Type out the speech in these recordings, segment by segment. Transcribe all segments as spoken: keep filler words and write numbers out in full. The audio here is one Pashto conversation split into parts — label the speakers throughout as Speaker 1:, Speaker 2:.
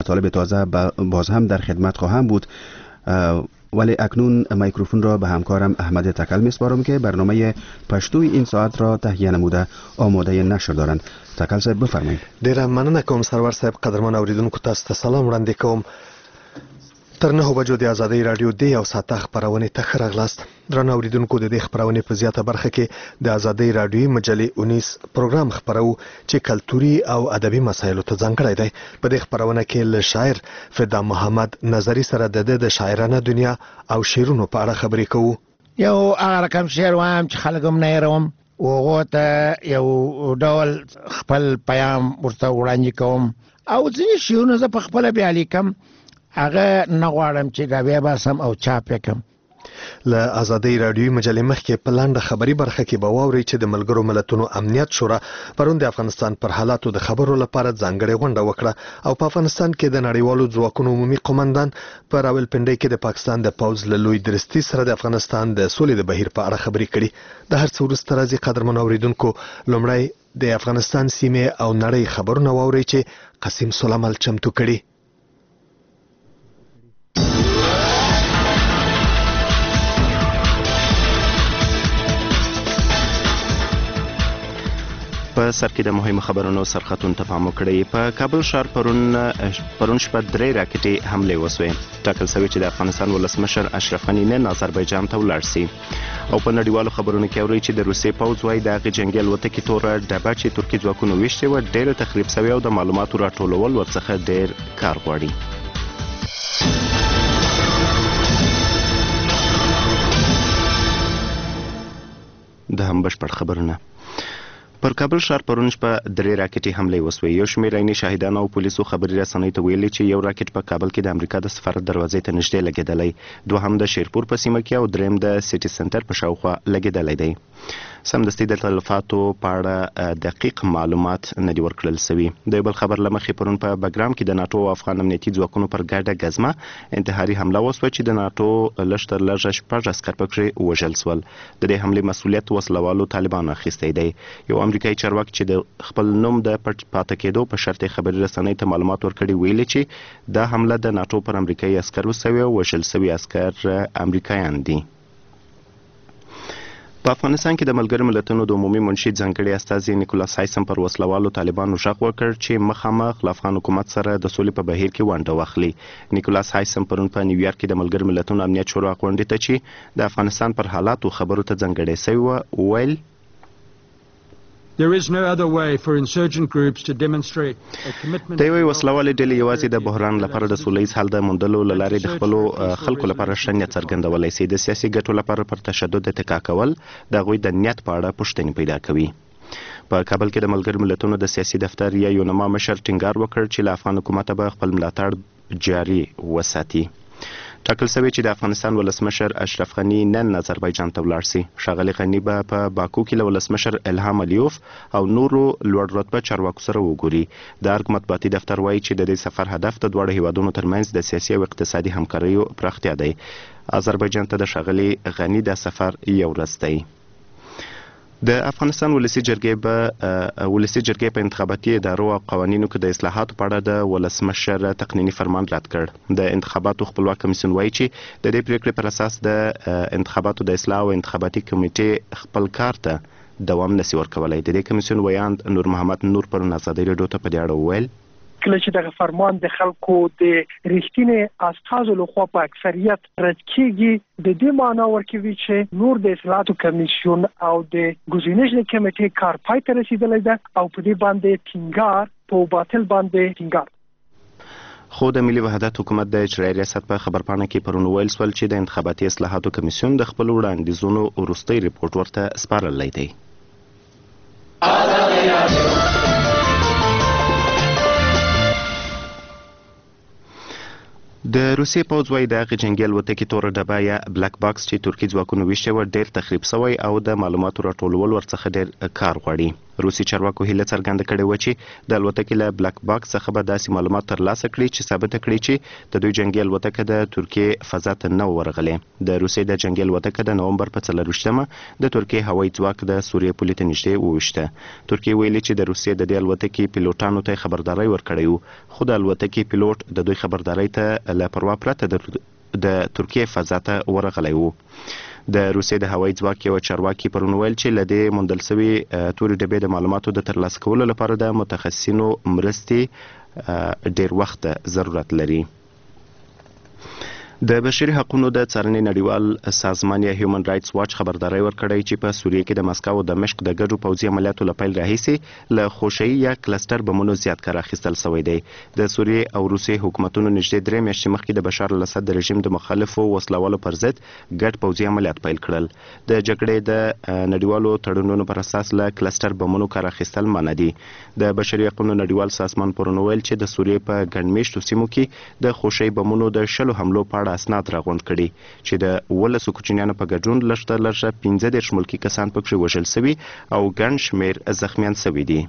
Speaker 1: مطالب تازه باز هم در خدمت خواهم بود، ولی اکنون میکروفون را به همکارم احمد تکل میسپارم که برنامه پشتوی این ساعت را تهیه نموده آماده نشر دارند. تکل صاحب بفرمایید.
Speaker 2: ډیره مننه کوم سرور صاحب. قدرمن اوریدونکو تاسو ته سلام وړاندې کوم. تر نهو بجو د آزادۍ رادیو د یو ساعته خپرونې ته ښه راغلاست. درنو اوریدونکو د دې خپرونې په زیاته برخه کې د آزادۍ رادیوي مجلې اونیس پروګرام خپرو چې کلتوري او ادبي مسایلو ته ځانګړی دی. په دې خپرونه کې له شاعر فدا محمد نظری سره د د شاعرانه دنیا او شعرونو په اړه خبرې کوو.
Speaker 3: یو هغه رقم شعر وایم چې خلک هم نه هېروم، هغو ته یو ډول خپل پیام ورته وړاندې کوم، او ځینې شعرونه زه په خپله بیا لیکم، هغه نه غواړم چې دا بیا باسم او چاپ یې کړم.
Speaker 2: له آزادۍ رادیوي مجلې مخکې په لنډه خبري برخه کې به واورئ چې د ملګرو ملتونو امنیت شورا پرون د افغانستان پر حالاتو د خبرو لپاره ځانګړې غونډه وکړه او په افغانستان کې د نړیوالو ځواکونو عمومي قومندان په راولپنډۍ کې د پاکستان د پوځ له لوی درستي سره د افغانستان د سولې د بهیر په اړه خبرې کړي. د هر څه وروسته راځي قدرمن اوریدونکو لومړی د افغانستان سیمې او نړۍ خبرونه واورئ چې قاسم سلیمال چمتو کړي.
Speaker 4: په سر کې د مهمو خبرونو سرخطون ته پام وکړئ. په کابل ښار پرون پرون شپه درې راکټې حملې وسوې. ټاکل شوی چې د افغانستان ولسمشر اشرف غني نن آذربایجان ته ولاړ سي. او په نړیوالو خبرونو کې اورئ چې د روسیې پوځ وايي د هغې جنګي الوتکې توره ډبه چې ترکي ځواکونو ویشتې وه ډېره تخریب سوې او د معلوماتو راټولول ورڅخه ډېر کار غواړي. د هم بشپړ خبرونه. پر کابل ښار پرون شپه درې راکټې حملې وسوې. یو شمېر عیني شاهدان او پولیسو خبري رسنیو ته ویلي چې یو راکټ په کابل کې د امریکا د سفارت دروازې ته نږدې لګېدلی، دوهم د شیرپور په سیمه کې او دریم د سیټي سنټر په شاوخوا لګېدلی دی. سمدستي د تلفاتو په اړه دقیق معلومات نه دي ورکړل سوي. د یو بل خبر له مخې پرون په بګرام کې د ناټو او افغان امنیتي ځواکونو پر ګډه ګزمه انتحاري حمله وسوه چې د ناټو لږ تر لږه شپږ عسکر پکې وژل سول. د دې حملې مسؤلیت وسلوالو طالبانو اخیستی دی. یو امریکایي چارواکي چې د خپل نوم د پټ پاتې کېدو په شرط خبري رسنیو ته معلومات ورکړي ویلي چې دا حمله د ناټو پر امریکایي عسکرو سوې او وژل سوي عسکر امریکایان دي. په افغانستان کې د ملګرو ملتونو د عمومي منشي ځانګړي استازي نیکولاس هایسم پر وسلوالو طالبانو غږ وکړ چې مخامخ له افغان حکومت سره د سولې په بهیر کې ونډه واخلي. نیکولاس هایسم پرون په نیویارک کې د ملګرو ملتونو امنیت شورا غونډې ته چې د افغانستان پر حالاتو خبرو ته ځانګړې سوی وه وویل
Speaker 5: There is no other way for insurgent groups to demonstrate a commitment.
Speaker 4: د یوې وسلوالې ډلې یوازې د بحران لپاره د سوله ییز حل د موندلو له لارې د خپلو خلکو لپاره ښه نیت څرګندولی سي. د سیاسي ګټو لپاره پر تشدد اتکا کول د هغوی د نیت په اړه پوښتنې پیدا کوي. په کابل کې د ملګرو ملتونو د سیاسي دفتر یا یونما مشر ټینګار وکړ چې له افغان حکومته به خپل ملاتړ جاري وساتي. ټاکل شوی چې د افغانستان ولسمشر اشرف غني نن آذربایجان ته ولاړ سي. ښاغلي غني به په باکو کې له ولسمشر الهام الیوف او نورو لوړ رتبه چارواکو سره وګوري. د ارګ مطبوعاتي دفتر وایي چې د دې سفر هدف د دواړو هیوادونو ترمنځ د سیاسي او اقتصادي همکاریو پراختیا دی. آذربایجان ته د ښاغلي غني د سفر یو ورځ دی. د افغانستان ولسي جرګې به ولسي جرګې په انتخاباتي ادارو او قوانینو کې د اصلاحاتو په اړه د ولسمشر تقنیني فرمان رد کړ. د انتخاباتو خپلواک کمیسیون وایي چې د دې پریکړې پر اساس د انتخاباتو د اصلاح او انتخاباتي کمیټې خپل کار ته دوام نشي ورکولی. د دې کمیسیون ویاند نور محمد نور پرون ازادۍ راډیو ته په دې اړه وویل
Speaker 6: کله چې دغه فرمان د خلکو د رښتینې استازو لخوا په اکثریت رد کیږي د دې معنا ورکوي چې نور د اصلاحاتو کمیسیون او د ګزینش کمیټې کار پای ته رسیدلی ده او په دې باندې ټینګار په باطل باندې ټینګار.
Speaker 4: خو د ملي وحدت حکومت د اجرایي ریاست په خبرپاڼه کې پرون ویل سول چې د انتخاباتي اصلاحاتو کمیسیون د خپل وړاندیزونو وروستی ریپورت ورته سپارلی دی. د روسیې پوځ وايي د هغې جنګي الوتکې توره ډبه یا بلاک باکس چې ترکي ځواکونو ویشتې وه ډېر تخریب سوی او د معلوماتو راټولول ورڅخه ډېر کار غواړي. روسي چارواکو هیله څرګنده کړې وه چې د الوتکې له بلاک باکس څخه به داسې معلومات ترلاسه کړي چې ثابته کړي چې د دوی جنګي الوتکه د ترکیې فضا ته نه ورغلې. د روسیې د جنګي الوتکه د نومبر په څلرویشتمه د ترکیې هوایي ځواک د سوریې پولې ته نږدې وویشته. ترکیې ویلي چې د روسیې د دې الوتکې پیلوټانو ته خبرداری ورکړی و، خو د الوتکې پیلوټ د دوی خبرداری ته له پروا پرته د ترکیې فضا ته ورغلی و. د روسیې د هوایي ځواک یو چارواکي پرون ویل چې له دې موندل شوي تورې ډبې د معلوماتو د ترلاسه کولو لپاره د متخصصینو مرستې ډیر وخت ضرورت لري. د بشري حقوقو د څارنې نړیوال سازمان یا هیومن رائټس واچ خبرداری ورکړی چې په سوریه کې د مسکو او دمشق د ګډو پوځي عملیاتو له پیل راهیسې له خوشی یا کلستر بمونو زیات کار اخیستل شوی دی. د سوریې او روسیې حکومتونو نږدې درې میاشتې مخکې د بشار الاسد د رژیم د مخالفو وسلوالو پر ضد ګډ پوځي عملیات پیل کړل. د جګړې د نړیوالو تړونونو پر اساس له کلستر بمونو کار اخیستل منع دي. د بشري حقوقو نړیوال سازمان پرون ویل چې د سوریې په ګڼ میشتو سیمو کې د خوشی بمونو د شلو حملو په اړه اسناد راغونډ کړي چې د ولسو کوچنیانو په ګډون لږ تر لږه پنځه دېرش ملکي کسان پکې وژل شوي او ګڼ شمېر زخمیان شوي دي.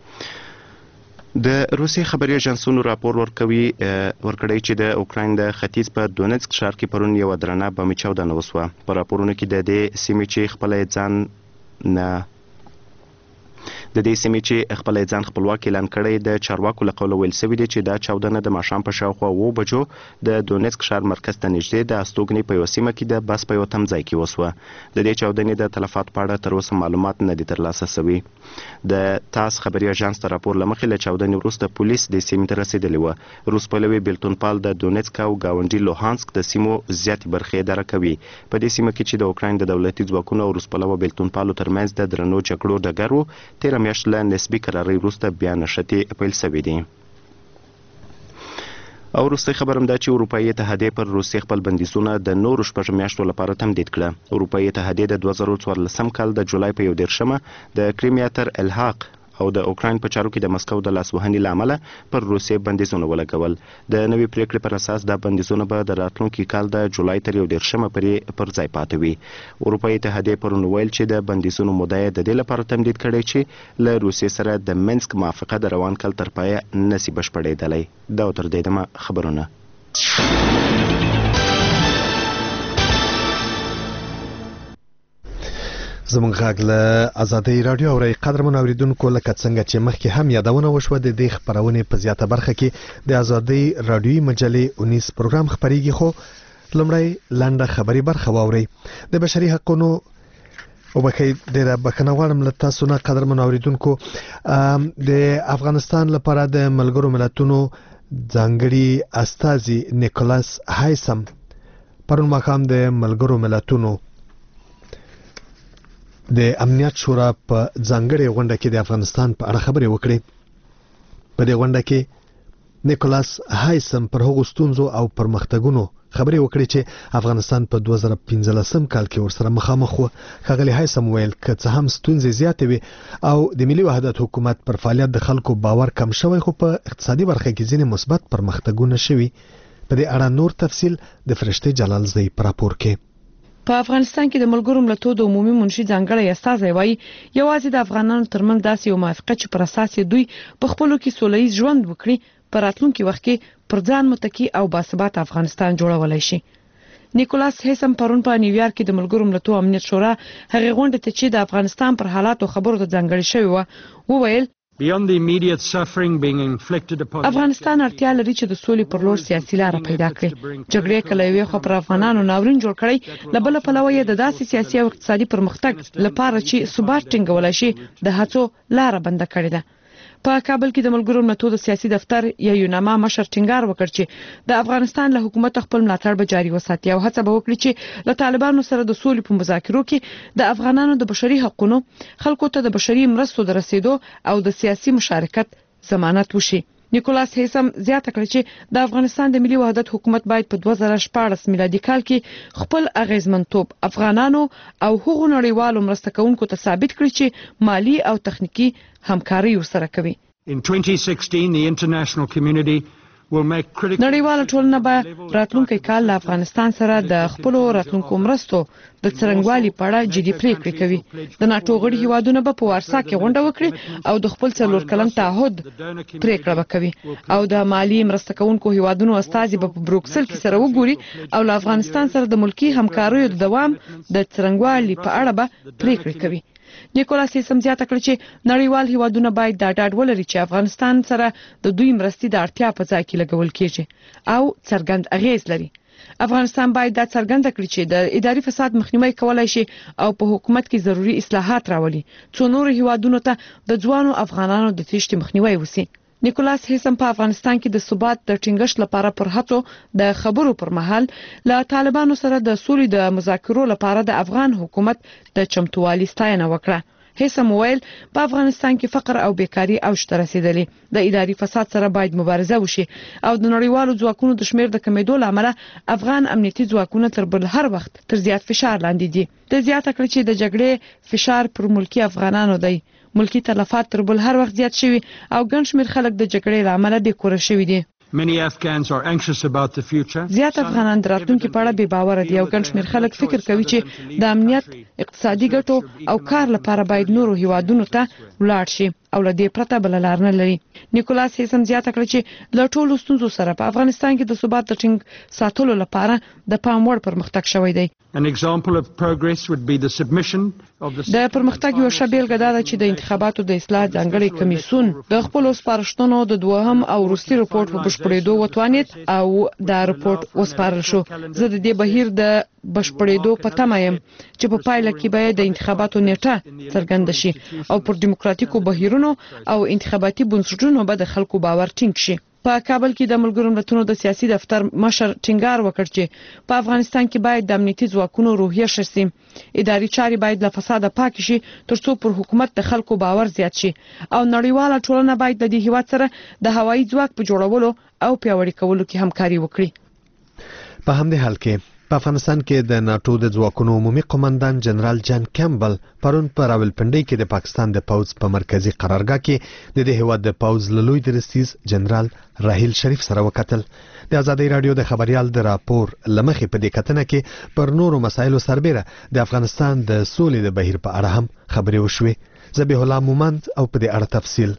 Speaker 4: د روسیې خبري اژانسونو راپور ورکوي ورکړی چې د اوکراین د ختیځ په دونیتسک ښار کې پرون یوه درنه بمي چاودنه وسوه. په راپورونو کې د دې سیمې چې خپله ځان نه د دې سیمې چې خپل ځان خپلواک اعلان کړی د چارواکو له قوله ویل شوي دي چې دا چاودنه د ماښام په شاوخوا اوه بجو د دونیتسک ښار مرکز ته نږدې د استوګنې په یوه سیمه کې د بس په یوه تمځای کې وسوه. د دې چاودنې د تلفات په اړه تر اوسه معلومات نه دي ترلاسه شوي. د تاس خبري اژانس ته راپور له مخې له چاودنې وروسته پولیس دې سیمې ته رسېدلي وه. روس پلوي بیلتونپال د دونیتسک او ګاونډي لوهانسک د سیمو زیاتې برخې اداره کوي. په دې سیمه کې چې د اوکراین د دولتي ځواکونو او روس پلوه بیلتونپالو ترمنځ د درنو جګړو ډګر و، تېره میاشت له نسبي قراري وروسته بیا نښتې پیل شوي دي. او وروستۍ خبر هم دا چې اروپایي اتحادیې پر روسیې خپل بندیزونه د نورو شپږ میاشتو لپاره تمدید کړه. اروپایي اتحادیې د دوه زره څوارلسم کال د جولای په یو دېرشمه د کریمیا تر الحاق او د اوکراین په چارو کې د مسکو د لاسوهنې له امله پر روسیې بندیزونه ولګول. د نوې پریکړې پر اساس دا بندیزونه به د راتلونکي کال د جولای تر یو دېرشمه پورې پر ځای پاتې وي. اروپایي اتحادیې پرون ویل چې د بندیزونو موده یې د دې لپاره تمدید کړی چې له روسیې سره د منسک موافقه د روان کال تر پایه نسي بشپړېدلی. دا تر دې دمه خبرونه.
Speaker 2: زمونږ غږ له ازادۍ راډیو اورئ. قدرمن اوریدونکو، لکه څنګه چې مخکې هم یادونه وشوه، د دې خپرونې په زیاته برخه کې د ازادۍ راډیوي مجلې اونیس پروګرام خپریږي، خو لومړی لنډه خبري برخه واورئ. د بشري حقوقو او بخیر ډیره بخښنه غواړم له تاسو نه قدرمن اوریدونکو. د افغانستان لپاره د ملګرو ملتونو ځانګړي استازي نیکولاس هایسم پرون ماښام د ملګرو ملتونو د امنیت شورا په ځانګړې غونډه کې د افغانستان په اړه خبرې وکړې. په دې غونډه کې نیکولاس هایسم پر هغو ستونزو او پرمختګونو خبرې وکړې چې افغانستان په دوه زره پنځلسم کال کې ورسره مخامخ و. ښاغلي هایسم ویل که څه هم ستونزې زیاتې وي او د ملي وحدت حکومت پر فعالیت د خلکو باور کم شوی، خو په اقتصادي برخه کې ځینې مثبت پرمختګونه شوي. په دې اړه نور تفصیل د فرشتې جلالزئی په راپور کې.
Speaker 7: په افغانستان کې د ملګرو ملتونو د عمومي منشي ځانګړی استازی وایي یوازې د افغانانو ترمنځ داسې یو موافقه چې پر اساس دوی په خپلو کې سولهییز ژوند وکړي په راتلونکي وخت کې پر ځان متکی او باثباته افغانستان جوړولای شي. نیکولاس هیسم پرون په نیویارک کې د ملګرو ملتونو امنیت شورا هغه غونډه ته چې د افغانستان پر حالاتو خبرو ته ځانګړی شوی و وویل افغانستان اړتیا لري چې د سولې پر لور سیاسي لار پیدا کړي. جګړې کله یو خو پر افغانانو ناورین جوړ کړی، لبل پلوه یې د داسې سیاسي او اقتصادي پرمختګ لپاره چې ثبات ټینګول شي د هڅو لار بند کړې ده. په کابل کې د ملګرو ملتونو د سیاسي دفتر یا یوناما مشر ټینګار وکړ چې د افغانستان له حکومت خپل ملاتړ به جاري وساتي او هڅه به وکړي چې له طالبانو سره د سولې په مذاکرو کې د افغانانو د بشري حقوقو خلکو ته د بشري مرستو د رسیدو او د سیاسي مشارکت ضمانت وشي. نیکولاس هیسم زیاته کړه چې د افغانستان د ملي وحدت حکومت باید په دوه زره شپاړس میلادي کال کې خپل اغیزمنتوب افغانانو او هغو نړیوالو مرسته کوونکو ته ثابت کړي چې مالی او تخنیکی همکاري ورسره کوي.
Speaker 5: In twenty sixteen, the international community will make critical
Speaker 7: نړیواله ټولنه به راتلونکي کال له افغانستان سره د خپل راتلونکو مرستو د څرنګوالي په اړه جدي پریکړې کوي. د ناتو غړي هیوادونه به په وارسا کې غونډه وکړي او د خپل څلور کلن تعهد پریکړه وکړي او د مالی مرسته کوونکو هیوادونو استازي به په بروکسل کې سره وګوري او له افغانستان سره د ملکی همکاریو د دوام د څرنګوالي په اړه به پریکړې کوي. نیکولاس هیسم زیاته کړه چې نړیوال هیوادونه باید دا ډاډ ولري چې افغانستان سره د دوی مرستې د اړتیا په ځای کې لګول کیږي او څرګند اغیز لري. افغانستان باید دا څرګنده کړي چې د اداري فساد مخنیوي کولای شي او په حکومت کې ضروري اصلاحات راولي څو نور هیوادونو ته د ځوانو افغانانو د تېښتې مخنیوي وسی. نیکولاس هیسم په افغانستان کې د ثبات د ټینګښت لپاره پر هڅو د خبرو پر مهال له طالبانو سره د سولې د مذاکرو لپاره د افغان حکومت د چمتووالي ستاینه وکړه. هیسم ویل په افغانستان کې فقر او بیکاری اوج ته رسیدلی، د اداري فساد سره باید مبارزه وشي او د نړیوالو ځواکونو د شمیر د کمیدو لامل افغان امنیتي ځواکونه تر بل هر وخت تر زیات فشار لاندې دي. د زیاته کړ چې د جګړې فشار پر ملکی افغانانو دی. ملکی تلفات تر بل هر وخت زیات شوي او ګڼ شمیر خلک د جګړې لامل بې کوره شوي دي.
Speaker 5: Many Afghans are anxious about the future.
Speaker 7: زیات افغانان د راتلونکي په اړه بې باوره دي او ګڼ شمیر خلک فکر کوي چې د امنیت، اقتصادي ګټو او کار لپاره باید نورو هیوادونو ته ولاړ شي او له دې پرته بل لار نه لري. نیکولاس هیسم زیاته کړه چې له ټولو ستونزو سره په افغانستان کې د ثبات د ټینګ ساتلو لپاره د پام وړ پرمختګ شوی دی.
Speaker 5: An example of progress would be the submission of the
Speaker 7: د پرمختګ یو ښه بیلګه دا ده چې د انتخاباتو د اصلاح ځانګړي کمیسیون د خپلو سپارښتنو د دوهم او وروستي رپورټ په بشپړېدو وتوانید او دا رپورټ وسپارل شو. زه د دې بهیر د بشپړېدو په تمه یم چې په پایله کې به د انتخاباتو نیټه څرګنده شي او پر دیموکراتیکو بهیرونو او انتخاباتي بنسټونو به د خلکو باور ټینګ شي. په کابل کې د ملګرو ملتونو د سیاسي دفتر مشر ټینګار وکړ چې په افغانستان کې باید د امنیتي ځواکونو روحیه ښه شي، اداري چارې باید له فساده پاک شي ترڅو پر حکومت د خلکو باور زیات شي او نړیواله ټولنه باید د دې هیواد سره د هوایي ځواک په جوړولو او پیاوړي کولو کې همکاري وکړي.
Speaker 2: په همدې حال کې په افغانستان کې د ناتو د ځواکونو عمومي قومندان جنرال جان کیمبل پرون په راولپنډۍ کې د پاکستان د پوځ په مرکزی قرارګاه کې د دې هیواد د پوځ لوی درستیز جنرال راهیل شریف سره وکتل. د ازادي رادیو د خبريال د راپور لمخې په دې کتنه کې پر نورو مسایلو سربېره د افغانستان د سولې د بهیر په اړه هم خبرې وشوې. ذبیح الله مومند او په دې اړه تفصیل.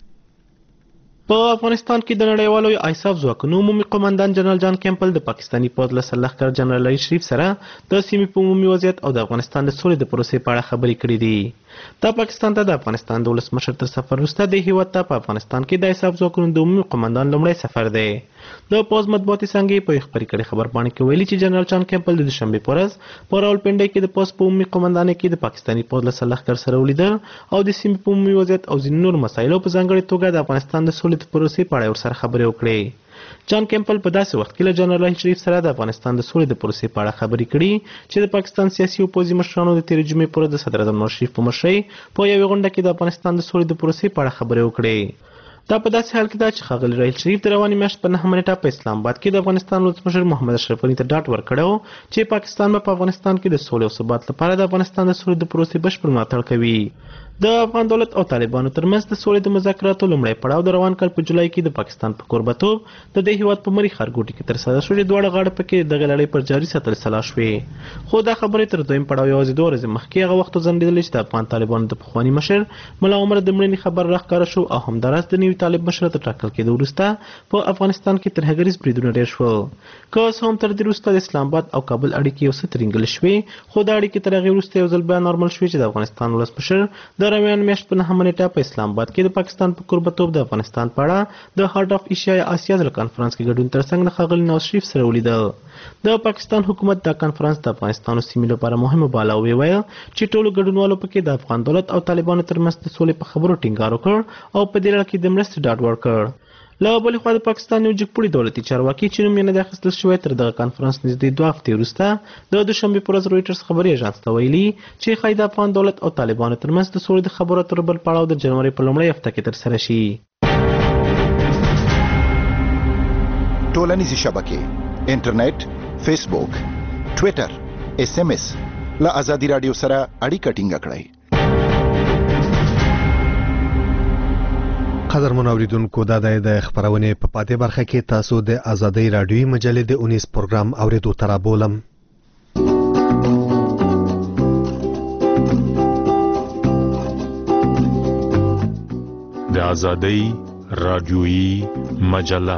Speaker 8: په افغانستان کې د نړیوالو آیساف ځواکونو عمومي قومندان جنرال جان کیمپل د پاکستاني پوځ له سرلښکر جنرال راهیل شریف سره د سیمې په عمومي وضعیت او د افغانستان د سولې د پروسې په اړه خبرې کړې دي. دا پاکستان ته د افغانستان د ولسمشر تر سفر وروسته د هیواد ته په افغانستان کې د آیساف ځواکونو د عمومي قومندان لومړی سفر دی. د پوځ مطبوعاتي څانګې په خبري کړي خبرپاڼه کې ویلي چې جنرال جان کیمپل د دوشنبه په ورځ په راولپنډۍ کې د پوځ په عمومي قومندانۍ کې د پاکستاني پوځ له سرلښکر سره ولیدل او د سیمې په عمومي وضعیت او ځینو نور مسایلو په ځانګړې توګه د افغانستان د سولې د پروسې په اړه ورسره خبرې وکړې. جان کیمپل په داسې وخت کې له جنرال راهیل شریف سره د افغانستان د سولې د پروسې په اړه خبرې کړي چې د پاکستان سیاسي او پوځي مشرانو د تېرې جمعې پر ورځ د صدر اعظم نواز شریف په مشرۍ په یوې غونډه کې د افغانستان د سولې د پروسې په اړه خبرې وکړې. دا په داسې حال کې ده چې ښاغلي راهیل شریف د روانې میاشت په نهمه نیټه په اسلام آباد کې د افغانستان ولسمشر محمد اشرف غني ته ډاډ ورکړی چې پاکستان به په افغانستان کې د سولې او ثبات لپاره د افغانستان د سولې د پروسې بشپړ ملاتړ کوي. د افغان دولت او طالبانو ترمنځ د سولې د مذاکراتو لومړی پړاو د روان کال په جولای کې د پاکستان په کوربتوب د دې هیواد په مری ښارګوټي کې ترسره شوې دواړه غاړې پکې دغه لړۍ پر جاري ساتل سلا شوې. خو دا خبرې تر دویم پړاو یوازې دوه ورځې مخکې هغه وخت ځنډېدلې چې د افغان طالبانو د پخواني مشر ملا عمر د مړینې خبر راښکاره شو او همداراز د نوي طالب مشر تر ټاکل کېدو وروسته په افغانستان کې ترهګریز بریدونه ډېر شول. که څه هم تر دې وروسته د اسلام آباد او کابل اړیکې یو څه ترینګل شوې خو دا اړیکې تر هغې وروسته یو ځل بیا نارمل شوې چې د افغانستان ولسمشر د روان میاشت په نهمه نیټه په اسلام آباد کې د پاکستان په کوربتوب د افغانستان په اړه د هارت اف ایشیا یا اسیا ځل کانفرنس کې ګډون ترڅنګ د ښاغلي نواز شریف سره ولیدل. د پاکستان حکومت دا کانفرنس د افغانستان او سیمې لپاره مهمه باله او ویل چې ټولو ګډونوالو پکې د افغان دولت او طالبانو ترمنځ د سولې په خبرو ټینګار وکړ او په دې لړ کې د مرستې ډاډ ورکړ. له بلې خوا د پاکستان یو جګپوړي دولتي چارواکي چې نوم یې نه دی اخیستل شوی تر دغه کانفرنس نږدې دوه هفتې وروسته د دوشنبې په ورځ رویټرز خبري اژانس ته ویلي چې ښایي د افغان دولت او طالبانو ترمنځ د سولې د خبرو اترو بل پړاو د جنوري په لومړۍ هفته کې ترسره شي.
Speaker 9: ټولنیزې شبکې انټرنیټ، فیسبوک، ټویټر، اس ام اس له ازادي رادیو سره اړیکه ټینګه کړئ.
Speaker 2: قدر منوریدونکو دا د خبرونه په پاتې برخه کې تاسو د ازادۍ رادیوي مجلې د اونیس پروګرام اوریدو ترابولم.
Speaker 10: د ازادۍ رادیوي مجله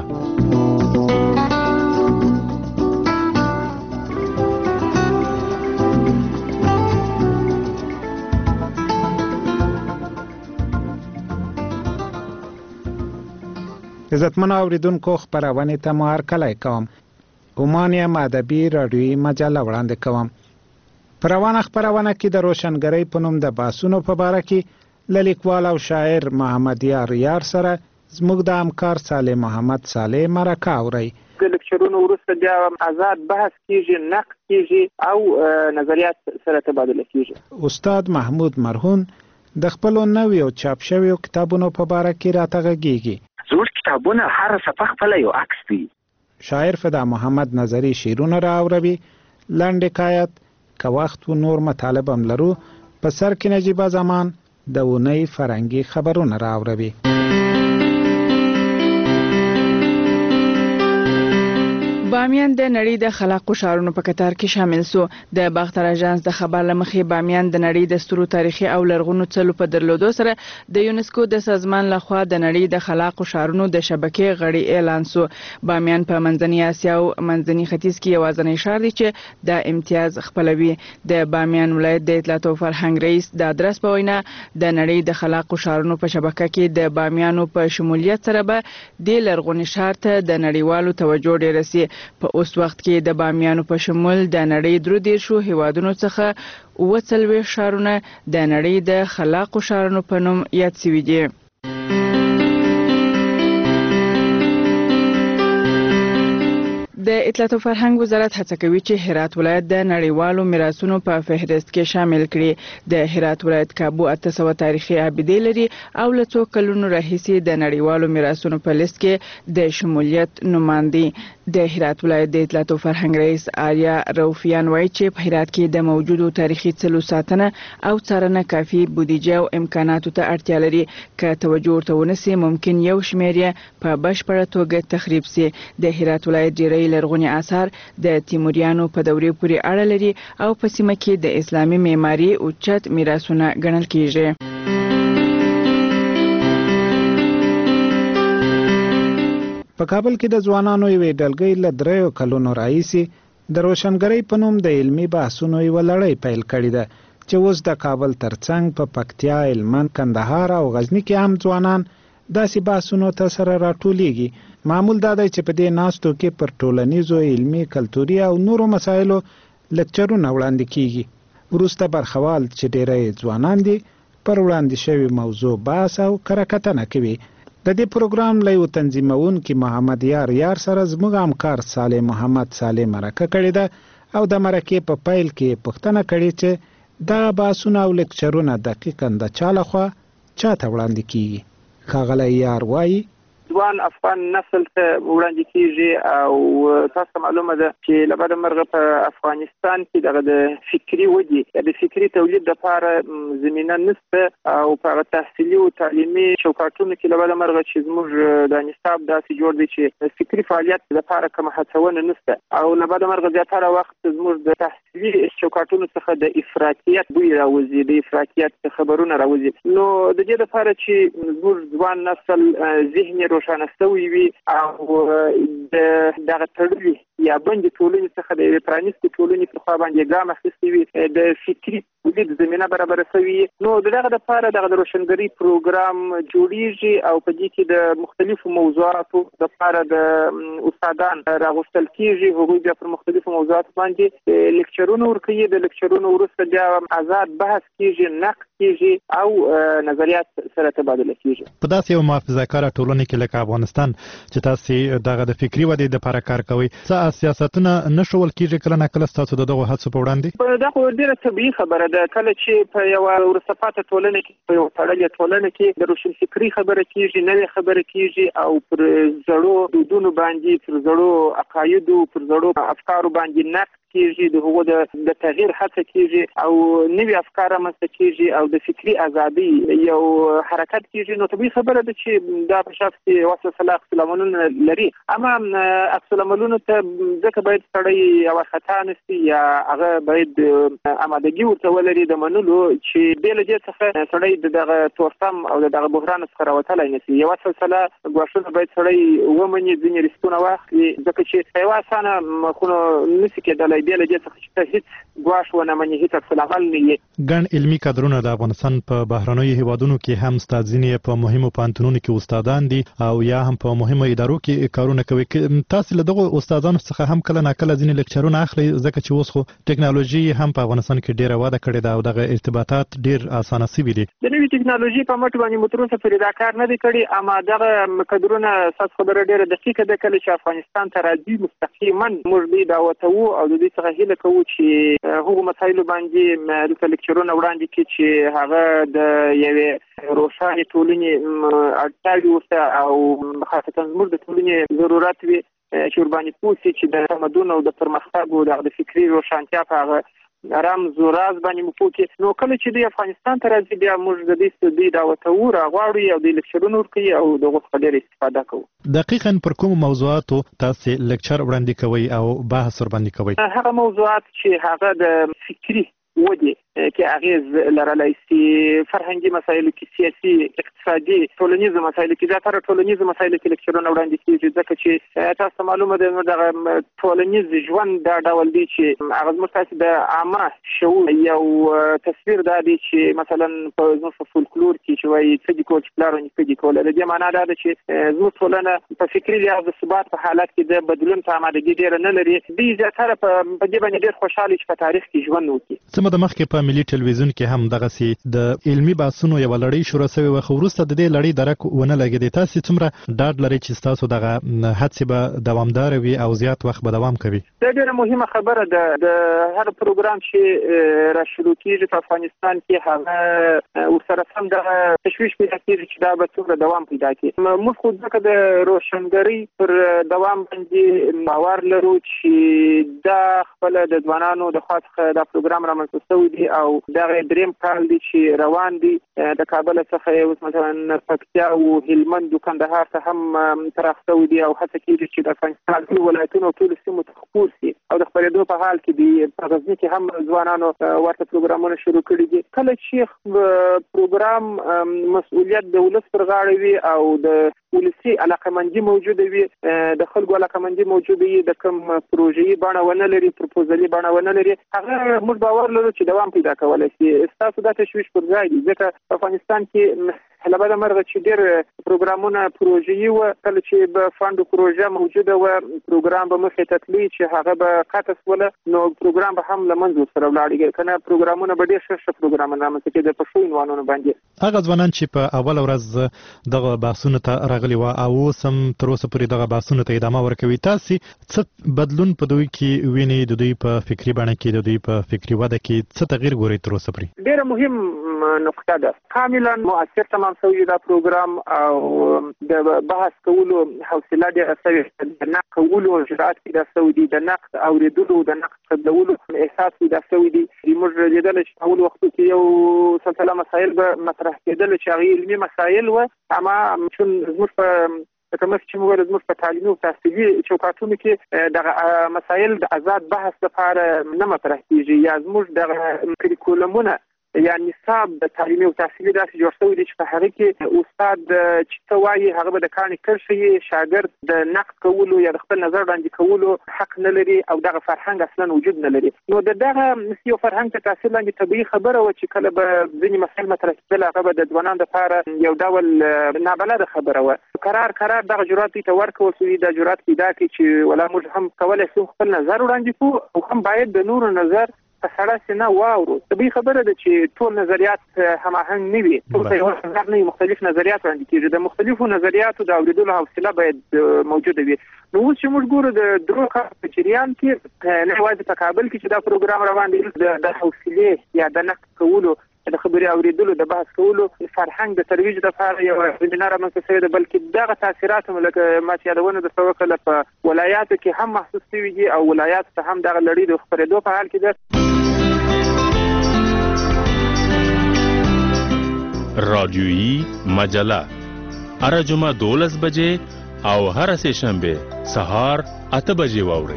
Speaker 11: عزتمن اوریدونکو خبرونه ته مو هرکلی کوم. عمانیا ادبي رادیوي مجله وړاندې کوم. پروانه خبرونه کې د روشنګری په نوم د باسونو په باره کې له لیکوال او شاعر محمد یار یار سره زموږ د همکار صالح محمد صالح مرکه اوري.
Speaker 12: د لیکچرونو وروسته بیا آزاد بحث کیږي، نقد کیږي او نظریات سره تبادله کیږي.
Speaker 11: استاد محمود مرهون د خپل نوې او چاپ شویو کتابونو په باره کې راته غږیږي.
Speaker 13: زوړ کتابونه هر صفحه خپل یو عکس دی.
Speaker 11: شاعر فدا محمد نظری شیرونه راوړي. لاندې حکایت که وخت و نور مطالب هم لرو. په سر کې نجیبه زمان د ونی فرنګي خبرونه راوړي.
Speaker 14: بامیان د نړۍ د خلاقو ښارونو په کتار کې شامل سو. د باختر اژانس د خبر لمخې بامیان د نړۍ د سترو تاریخي او لرغونو څلو په درلودو سره د یونسکو د سازمان لخوا د نړۍ د خلاقو ښارونو د شبکې غړي اعلان سو. بامیان په منځنۍ اسیا او منځني ختیځ کې یوازینی ښار دی چې د امتیاز خپلوي. د بامیان ولایت د اطلاعات او فرهنګ رئیس د ادرس په وینا د نړۍ د خلاقو ښارونو په شبکه کې د بامیانو په شمولیت سره به د لرغوني ښار ته د نړیوالو توجه ډیره سي. په اوس وخت کې د بامیانو په شمول د نړۍ درو دیرشو هیوادونو څخه اووه څلوېښت ښارونه د نړۍ د خلاقو ښارونو په نوم یاد شوي دي. د اطلاعات او فرهنګ وزارت هڅه کوي چې هرات ولایت د نړیوالو میراثونو په فهرست کې شامل کړي. د هرات ولایت کابو اته سوه تاریخي ابدې لري او له څو کلونو راهیسې د نړیوالو میراثونو په لیست کې د شمولیت نوماندي. د هرات ولایت د اطلاعات او فرهنګ رئیس آریا روفیان وایي چې په هرات کې د موجودو تاریخي څلو ساتنه او څارنه کافي بودیجه او امکاناتو ته اړتیا لري. که توجه ورته ونسي ممکن یو شمېر یې په بشپړه توګه تخریب سي. د هرات ولایت ډیری لرغوني آثار د تیموریانو په دورې پورې اړه لري او په سیمه کې د اسلامي معماري اوچت میراثونه ګڼل کیږي.
Speaker 11: په کابل کې د ځوانانو یوې ډلګۍ له دریو کلونو راهیسې د روشنګرۍ په نوم د علمي بحثونو یوه لړۍ پیل کړې ده چې اوس د کابل ترڅنګ په پکتیا، هلمند، کندهار او غزني کې هم ځوانان داسې بحثونو ته سره راټولیږي. معمول دا دی چې په دې ناستو کې پر ټولنیزو، علمي، کلتوري او نورو مسایلو لیکچرونه وړاندې کیږي. وروسته برخوال چې ډېری ځوانان دي پر وړاندې شوي موضوع بحث او کره کوي. د دې پروګرام له یو تنظیمونکي محمد یار یار سره زموږ همکار صالح محمد صالح مرکه کړې ده او د مرکې په پیل کې پوښتنه کړې چې دا بحثونه او لیکچرونه دقیقاً د چا لخوا چاته وړاندې کیږي. ښاغلی یار وایي
Speaker 12: ځوان افغان نسل ته وړاندې کیږي او تاسو معلومه ده چې له بده مرغه په افغانستان کې دغه د فکری ودی د فکری تولید لپاره زمينه نشته او په تحصیلي او تعلیمي چوکاټونو کې له بده مرغه چې زموږ د نصاب داسې جوړ دی چې فکری فعالیت لپاره کوم هڅونه نشته او له بده مرغه زیاتره وخت زموږ د تحصیلي چوکاټونو څخه د افراطیت بوی راوځي، د افراطیت خبرونه راوځي. نو د دې لپاره چې زموږ ځوان نسل ذهني روښانه شوی وي او د دغه تړلي یا بندي ټولنې څخه د پرانیستې ټولنې په خوا باندې ګام اخیستی وي، د فکري تولید زمینه برابره شوې. نو دغه لپاره دغه د روشنګرۍ پروګرام جوړیږي او په دې کې د مختلفو موضوعاتو لپاره د استادان راغوښتل کیږي. هغوی بیا پر مختلفو موضوعاتو باندې لیکچرونه ورکوي. د لیکچرونو وروسته بیا آزاد بحث کیږي، نقد کیږي او نظریات سره تبادله کیږي.
Speaker 15: په داسې یو محافظه‌کاره ټولنه کې لکه افغانستان چې تاسو دغه د فکري ودې لپاره کار کوي، څه سیاستونه نشول کیږي کله نه کله تاسو دغه هڅو په وړاندې؟
Speaker 12: دا خو ډیره طبیعي خبره ده. کله چې په یو ورسپاته ټولنه کې په یو تړلې ټولنه کې د روشن فکري خبره کیږي، نوې خبره کیږي او پر زړو دودونو باندې، پر زړو عقایدو، پر زړو افکارو باندې نقد کیږي، د هغو د د تغییر هڅه کیږي او نوي افکار رامنځته کیږي او د فکری ازادي یو حرکت کیږي، نو طبیعي خبره ده چې دا په شخص کې واسه صلاح عکس العملونه لري. اما عکس العملونه ته ځکه باید سړی یو خطا نشي یا هغه باید آمادګي ورته ولري د منلو چې بې له دې څخه سړی د دغه تورتم او د دغه بحران څخه راوتلی نشي. یوه سلسله ګواښونه باید سړی ومني، ځینې ریسکونه واخلي، ځکه چې یوه اسانه مخونه نشي کېدلی بې له دې څخه چې ته هېڅ ګواښ ونه مني، هېڅ عکس العمل نه یې.
Speaker 15: ګڼ علمي کادرونه د افغانستان په بهرنیو هیوادونو کې هم استاد ځینې په مهمو پوهنتونونو کې استادان دي او یا هم په مهمو ادارو کې کارونه کوي. تاسو له دغه استادانو څخه هم کله ناکله ځینې لیکچرونه اخلي، ځکه چې اوس خو ټکنالوژي هم په افغانستان کې ډیره وده کړې ده او دغه ارتباطات ډیر اسانه شوي دي.
Speaker 12: د نوې ټکنالوژي په مټ باندې مو تر اوسه پورې دا کار نه دی کړی، اما دغه کادرونه ستاسو خبره ډیره دقیقه ده. کله چې افغانستان ته راځي مستقیما موږ دوی دعوت وو او د دې څخه هیله کوو چې هغو مسایلو باندې دلته لیکچرونه وړاندې کړي چې هغه د یوې روښانه ټولنې اړتیاوې ورته او خاصتا زموږ د ټولنې ضرورت وي چې ورباندې پوه شي چې د تمدن او د پرمختګ او د فکري روښانتیا په هغه رمز و راز باندې مو پوه کړي. نو کله چې دوی افغانستان ته راځي بیا موږ د دې دوی دعوت وو راغواړو او د لیکچرونو ورکوي او دغه څخه ډېره استفاده کوو.
Speaker 15: دقیقاً پر کوم موضوعاتو تاسو لیکچر وړاندې کوئ او بحث ورباندې کوئ؟
Speaker 12: هغه موضوعات چې هغه د فکري ودی کې اغیز لرلای شي، فرهنګي مسایلو کې، سیاسي، اقتصادي، ټولنیز مسایلو کې، زیاتره ټولنیز مسایلو کې لیکچرونه وړاندې کیږي، ځکه چې تاسو معلومه ده دغه ټولنیز ژوند دا ډول دی چې هغه زموږ د عامه شعور یو تصویر دا دی چې مثلا په زموږ فولکلور کې چې وایي څه دي کول چې پلار ونیکه دي کوله، د دې معنا دا ده چې زموږ ټولنه په فکري لحاظ د ثبات په حالت کې د بدلون ته آمادګي ډېره نه لري. دوی زیاتره په دې باندې ډېر خوشحاله چې په تاریخ کې ژوند وکړي.
Speaker 15: څه مده مخکې په ملي ټلویزیون کې هم دغه سي د علمي بحثونو یو لړۍ شروع شوې و، خو وروسته د دې لړۍ درک ونه لګېدې. تاسو څومره ډاډ لرئ چې تاسو دغه هڅې به دوامدار وي او زیات وخت به دوام کوي؟
Speaker 12: دا ډېره مهمه خبره ده. د هر پروګرام چې را شروع کیږي په افغانستان کې هغه ورسره سم دغه تشویش پیدا کیږي چې دا به څومره دوام پیدا کړي. موږ خو ځکه د روشنګرۍ پر دوام باندې باور لرو چې دا خپل د ځوانانو د خاص دا پروګرام رامنځته شوی دی او دا دریم کال دی چې روان دی. د کابل څخه اوس مثلا پکتیا او هلمند او کندهار ته هم پراخ شوی دی او هڅه کیږي چې د افغانستان ټول ولایتونو ټول سیمو ته خپور شي او د خپرېدو په حال کې دی. په غزني کې هم ځوانانو ورته پروګرامونه شروع کړي دي. کله چې پروګرام مسؤلیت د ولس پر غاړه وي او د ولسي علاقمندي موجوده وي، د خلکو علاقمندي موجوده وي، د کوم پروژې بڼه ونه لري، پروپوزلي بڼه ونه لري، هغه موږ باور لرو چې دوام پیدا کولای شي. تاسو دا تشویش پر ځای دي ځکه په افغانستان کې لبدا مرغه چې ډېر پروګرامونه پروژې و، کله چې به فاند پروژه موجوده و پروګرام به مخې ته تللی چې هغه به قطع شوله، نو پروګرام به هم له منځه سره ولاړېږي، کنه پروګرامونه به ډېر ښه ښه پروګرامونه رامنځته کېدل په ښو عنوانونو باندې.
Speaker 15: هغه ځوانان چې په اوله ورځ دغه بحثونو ته راغلي وو او اوس هم تر اوسه پورې دغه بحثونو ته ادامه ورکوي، تاسو څه بدلون په دوی کې وینئ؟ د دوی په فکري بڼه کې، د دوی په فکري وده کې څه تغییر ګورئ تر اوسه پورې؟
Speaker 12: ډېره مهم نقطه ده. کاملا مؤثر تمام شوی دا پروګرام او د بحث کولو حوصله ډېره شوې، د نقد کولو جرأت پیدا شوی دی، د نقد اوریدلو، د نقد قبلولو احساس پیدا شوی دی. موږ لیدل چې اول وختو کې یو سلسله مسایل به مطرح کېدل چې هغه علمي مسایل و، اما چون زموږ په کومه چې موږ زموږ په تعلیمي او تحصیلي چوکاټونو کې د مسایل د آزاد بحث لپاره نه مطرح کیږي، یا زموږ د کریکولمونه یا نصاب د تعلیمي او تحصیلي داسې جوړ شوی دی چې په هغه کې استاد چې څه وایي هغه به د کاڼي کرښې وي، شاګرد د نقد کولو یا د خپل نظر وړاندې کولو حق نه لري او دغه فرهنګ اصلا وجود نه لري. نو د دغه یو فرهنګ ته تاثیر لاندې طبیعي خبره وه چې کله به ځینې مسایل مطرح کېدل هغه به د ځوانانو لپاره یو ډول نابلده خبره وه. قرار قرار دغه جرأت دوی ته ورکول شوي، دا جرأت پیدا کړي چې ولا موږ هم کولی شو خپل نظر وړاندې کړو او هم باید د نورو نظر په سړه سینه واورو. طبیعي خبره ده چې ټول نظریات هماهنګ نه وي، ټول په یو نظر نه وي، مختلف نظریات وړاندې کېږي. د مختلفو نظریاتو د اورېدلو حوصله باید موجوده وي. نو اوس چې موږ ګورو د درو کالو په جریان کې نه یوازې په کابل کې چې دا پروګرام روان دی، د حوصلې یا د نقد کولو د خبري اوریدلو د بحث کولو فرهنګ د ترویج لپاره یو ویبینار رامنځته شوی دی، بلکې دغه تاثیرات هم لکه ما چې یادونه درته وکړله په ولایاتو کې هم محسوس شوي دي او ولایاتو ته هم دغه لړۍ د خپرېدو په حال کې ده.
Speaker 10: رادیویی مجله هر جمعه دولس بجې او هر سه شنبه سهار اته بجې واورئ.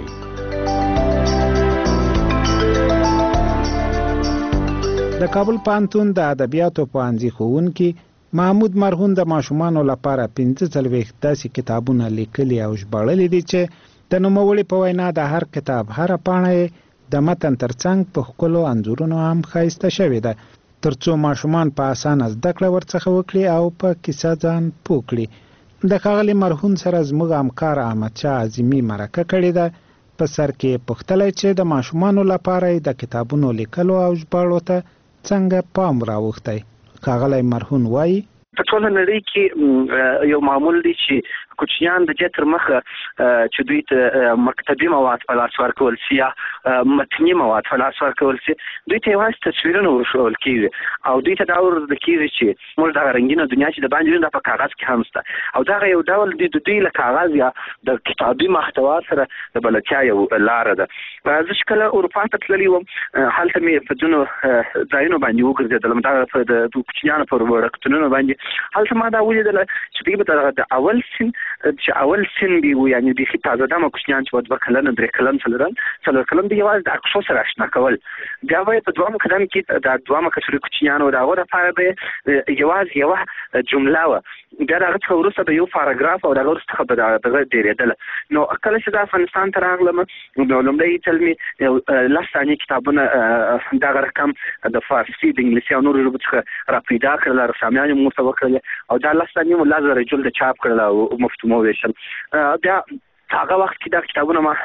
Speaker 11: د کابل پوهنتون د ادبیاتو پوهنځي ښوونکي محمود مرهون د ماشومانو لپاره پنځه څلوېښت داسې کتابونه لیکلي او ژباړلي دي چې د نوموړي په وینا د هر کتاب هره پاڼه د متن ترڅنګ په ښکلو انځورونو هم ښایسته شوې ده ترڅو ماشومان په اسانه زده کړه ورڅخه وکړي او په کیسه ځان پوه کړي. د ښاغلي مرهون سره زموږ همکار احمدشاه عظیمي مرکه کړې ده. په سر کې پوښتلی چې د ماشومانو لپاره د کتابونو لیکلو او ژباړو ته څنګه پام راوښتی. ښاغلی مرهون وایي
Speaker 13: په ټوله نړۍ کې یو معمول دی چې کوچنیان د دې تر مخه چې دوی ته مکتبي مواد په لاس ورکول سي یا متني مواد په لاس ورکول سي، دوی ته یوازې تصویرونه ورښودل کېږي او دوی ته دا ور زده کېږي چې موږ دغه رنګینه دنیا چې د باندې نه په کاغذ کې هم شته او دغه یو ډول د دوی له کاغذ یا د کتابي محتوا سره د بلدتیا یو لاره ده. زه چې کله اروپا ته تللی وم هلته مې په ځینو ځایونو باندې وګرځېدلم، دغه د کوچنیانو په وړکتونونو باندې هلته ما دا ولیدله چې دوی به د اول سن چې اول سن دی و یعنی د خې تازه دمه کوچنیان چې دوه کلن درې کلن څلورن څلور کلن دی یوازې د عکسو سره آشنا کول. بیا به په دوه قدم کې د دوه کچري کوچنیانو دا غوړه لپاره به یوازې یو جمله و بیا دغه څخه وروسته به یو پاراګراف او دغه وروسته به دغه ډېرېدله. نو کله چې د افغانستان ته راغلم نو لومړی ځل مې لس ثانیې کتابونه دغه رقم د فارسي د انګلیسي او نورو ژبو څخه را پیدا کړل، رسامیان مې ورته وکړلې او دا لس ثانیې مو لس زره جلده چاپ کړل او مفتو مو ویشل. بیا هغه وخت کې دا کتابونه ما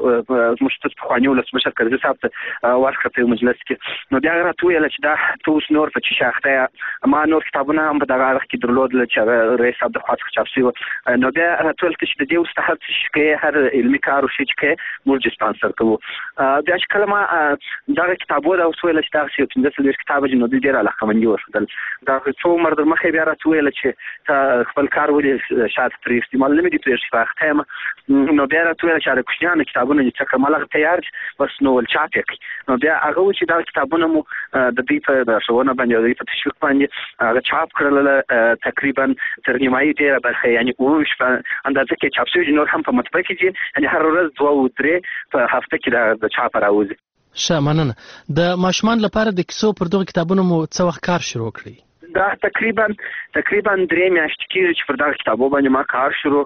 Speaker 13: زموږ ستاسو پخواني ولسمشر کرزي صاحب ته ورکړه په مجلس کې. نو بیا راته ویل چې دا ته اوس نور په څه شاخته ما نور کتابونه هم په دغه وخت کې درلودل چې رئیس صاحب د خوا څخه چاپ شوي. نو بیا راته ویل چې د دې وروسته هر څه چې کوې هر علمي کار وشي چې کوې موږ سپانسر کوو. بیا چې کله ما دغه کتابونه اوس ویل چې دغسې یو پنځه څلوېښت کتابه دي نو دوی ډېره علاقمندي وښودل. دا څو عمر در مخکې بیا راته ویل چې ته خپل کار ولې شاته پرېږدي، معلومه دي پرېږدي په اخته یم. نو بیا راته ویل چې د کوچنیانو کتابونه چې څه کمال تیار بس نو ول چاپ کړي. نو بیا هغه و چې دا کتابونه مو د دې په د ښوونه باندې او د په تشویق باندې هغه چاپ کړل تقریبا تر نیمایي ډېره برخه یعنی اووه په اندازه کې چاپ شوي نور هم په مطبعه کې دي، یعنی هر ورځ دوه او درې په هفته کې د چاپ راوځي.
Speaker 16: ښه مننه. د ماشومان لپاره د کیسو پر دغه کتابونو مو څه وخت کار شروع کړی؟
Speaker 13: دا تقریبا تقریبا درې میاشتې کېږي چې پر دغه کتابو باندې ما کار شروع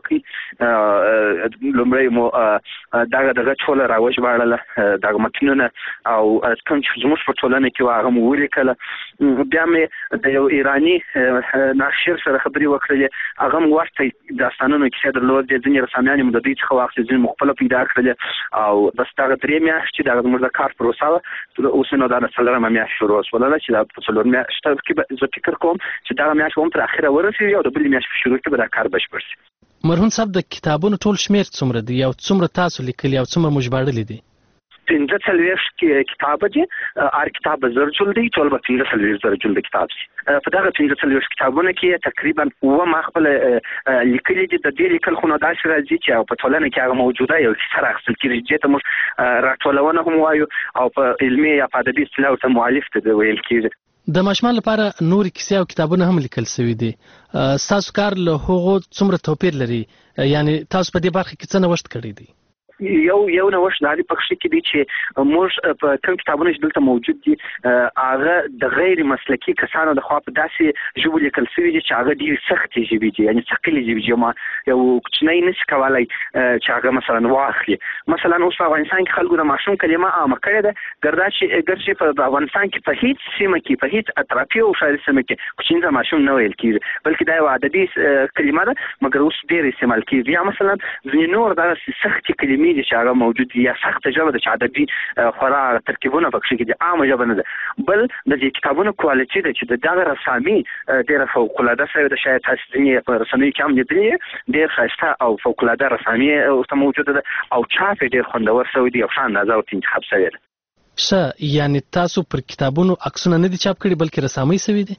Speaker 13: کړي. لومړی مو دغه دغه ټوله راوژباړله دغه متنونه او کوم چې زموږ په ټولنه کې وو هغه مو ولیکله. بیا مې د یو ایراني ناشر سره خبرې وکړلې، هغه مو ورته داستانونو کیسې درلودې، ځینې رسامیان مې د دوی څخه واخیستې، ځینې مو خپله پیدا کړلې او بس دغه درې میاشتې دغه زموږ د کار پروسه وه. اوس نو دا د څلورمه میاشت شروع شوله چې دا په څلور میاشته کې به زه فکر کوم چې دغه میاشت به هم تر اخره ورسېږي او د بلې میاشتې په شروع کې به دا کار بشپړ شي.
Speaker 16: مرهون صاحب د کتابونو ټول شمېر څومره دی او څومره تاسو لیکلي او څومره مو ژباړلي دي؟
Speaker 13: پنځه څلوېښت کتابه دي، هر کتاب به زر جلده وي، ټول به پنځه څلوېښت زره جلده کتاب شي. په دغه پنځه څلوېښت کتابونه کې تقریبا اووه ما خپله لیکلي دي. د دې لیکل خو نو داسې راځي چې په ټولنه کې هغه موجوده یو کیسه رااخیستل کېږي، دې ته موږ راټولونه هم وایو او په علمي یا په ادبي اصطلاح ورته مؤلف ته ویل کېږي.
Speaker 16: د ماشومان لپاره نور کیسې او کتابونه هم لیکل شوي دي. ستاسو کار له هغو څومره توپیر لري؟ یعنی تاسو په دې برخه کې څه نوښت کړی دی؟
Speaker 13: یو یو نوښت دا دی په کښې کې دی چې موږ په کوم کتابونه چې دلته موجود دي هغه د غیر مسلکي کسانو د خوا په داسې ژبو لیکل شوي دي چې هغه ډېرې سختې ژبې دي، یعنې ثقیلې ژبې دي. یو کوچنی نشي کولی چې هغه مثلا واخلي. مثلا اوس په افغانستان کې خلکو د ماشوم کلمه عامه کړې ده، ګردا چې ګرچې په افغانستان کې په هېڅ سیمه کې په هېڅ اطرافي او شاعري سیمه کې کوچني ته ماشوم نه ویل کېږي، بلکې دا یوه ادبي کلمه ده مګر اوس ډېر استعمال کېږي. یا مثلا ځینې نور دغسې سختې کلمې دي چې هغه موجود دي، یا سخته ژبه ده چې ادبي خورا ترکیبونه په کښې کې دي، عامه ژبه نه ده. بل د دې کتابونو کوالټي ده چې د دغه رسامي ډېره فوقالعاده شوې ده، شاید تاسو ځینې په رسنیو کې هم لیدلي ډېر ښایسته او فوقالعاده رسامي ورته موجوده ده او چاپ یې ډېر خوندور شوی دی او ښه اندازه ورته انتخاب شوې ده.
Speaker 16: شه یعنی تاسو پر کتابونو عکسونه نه دي چاپ کړي بلکې رسامۍ سوي دي؟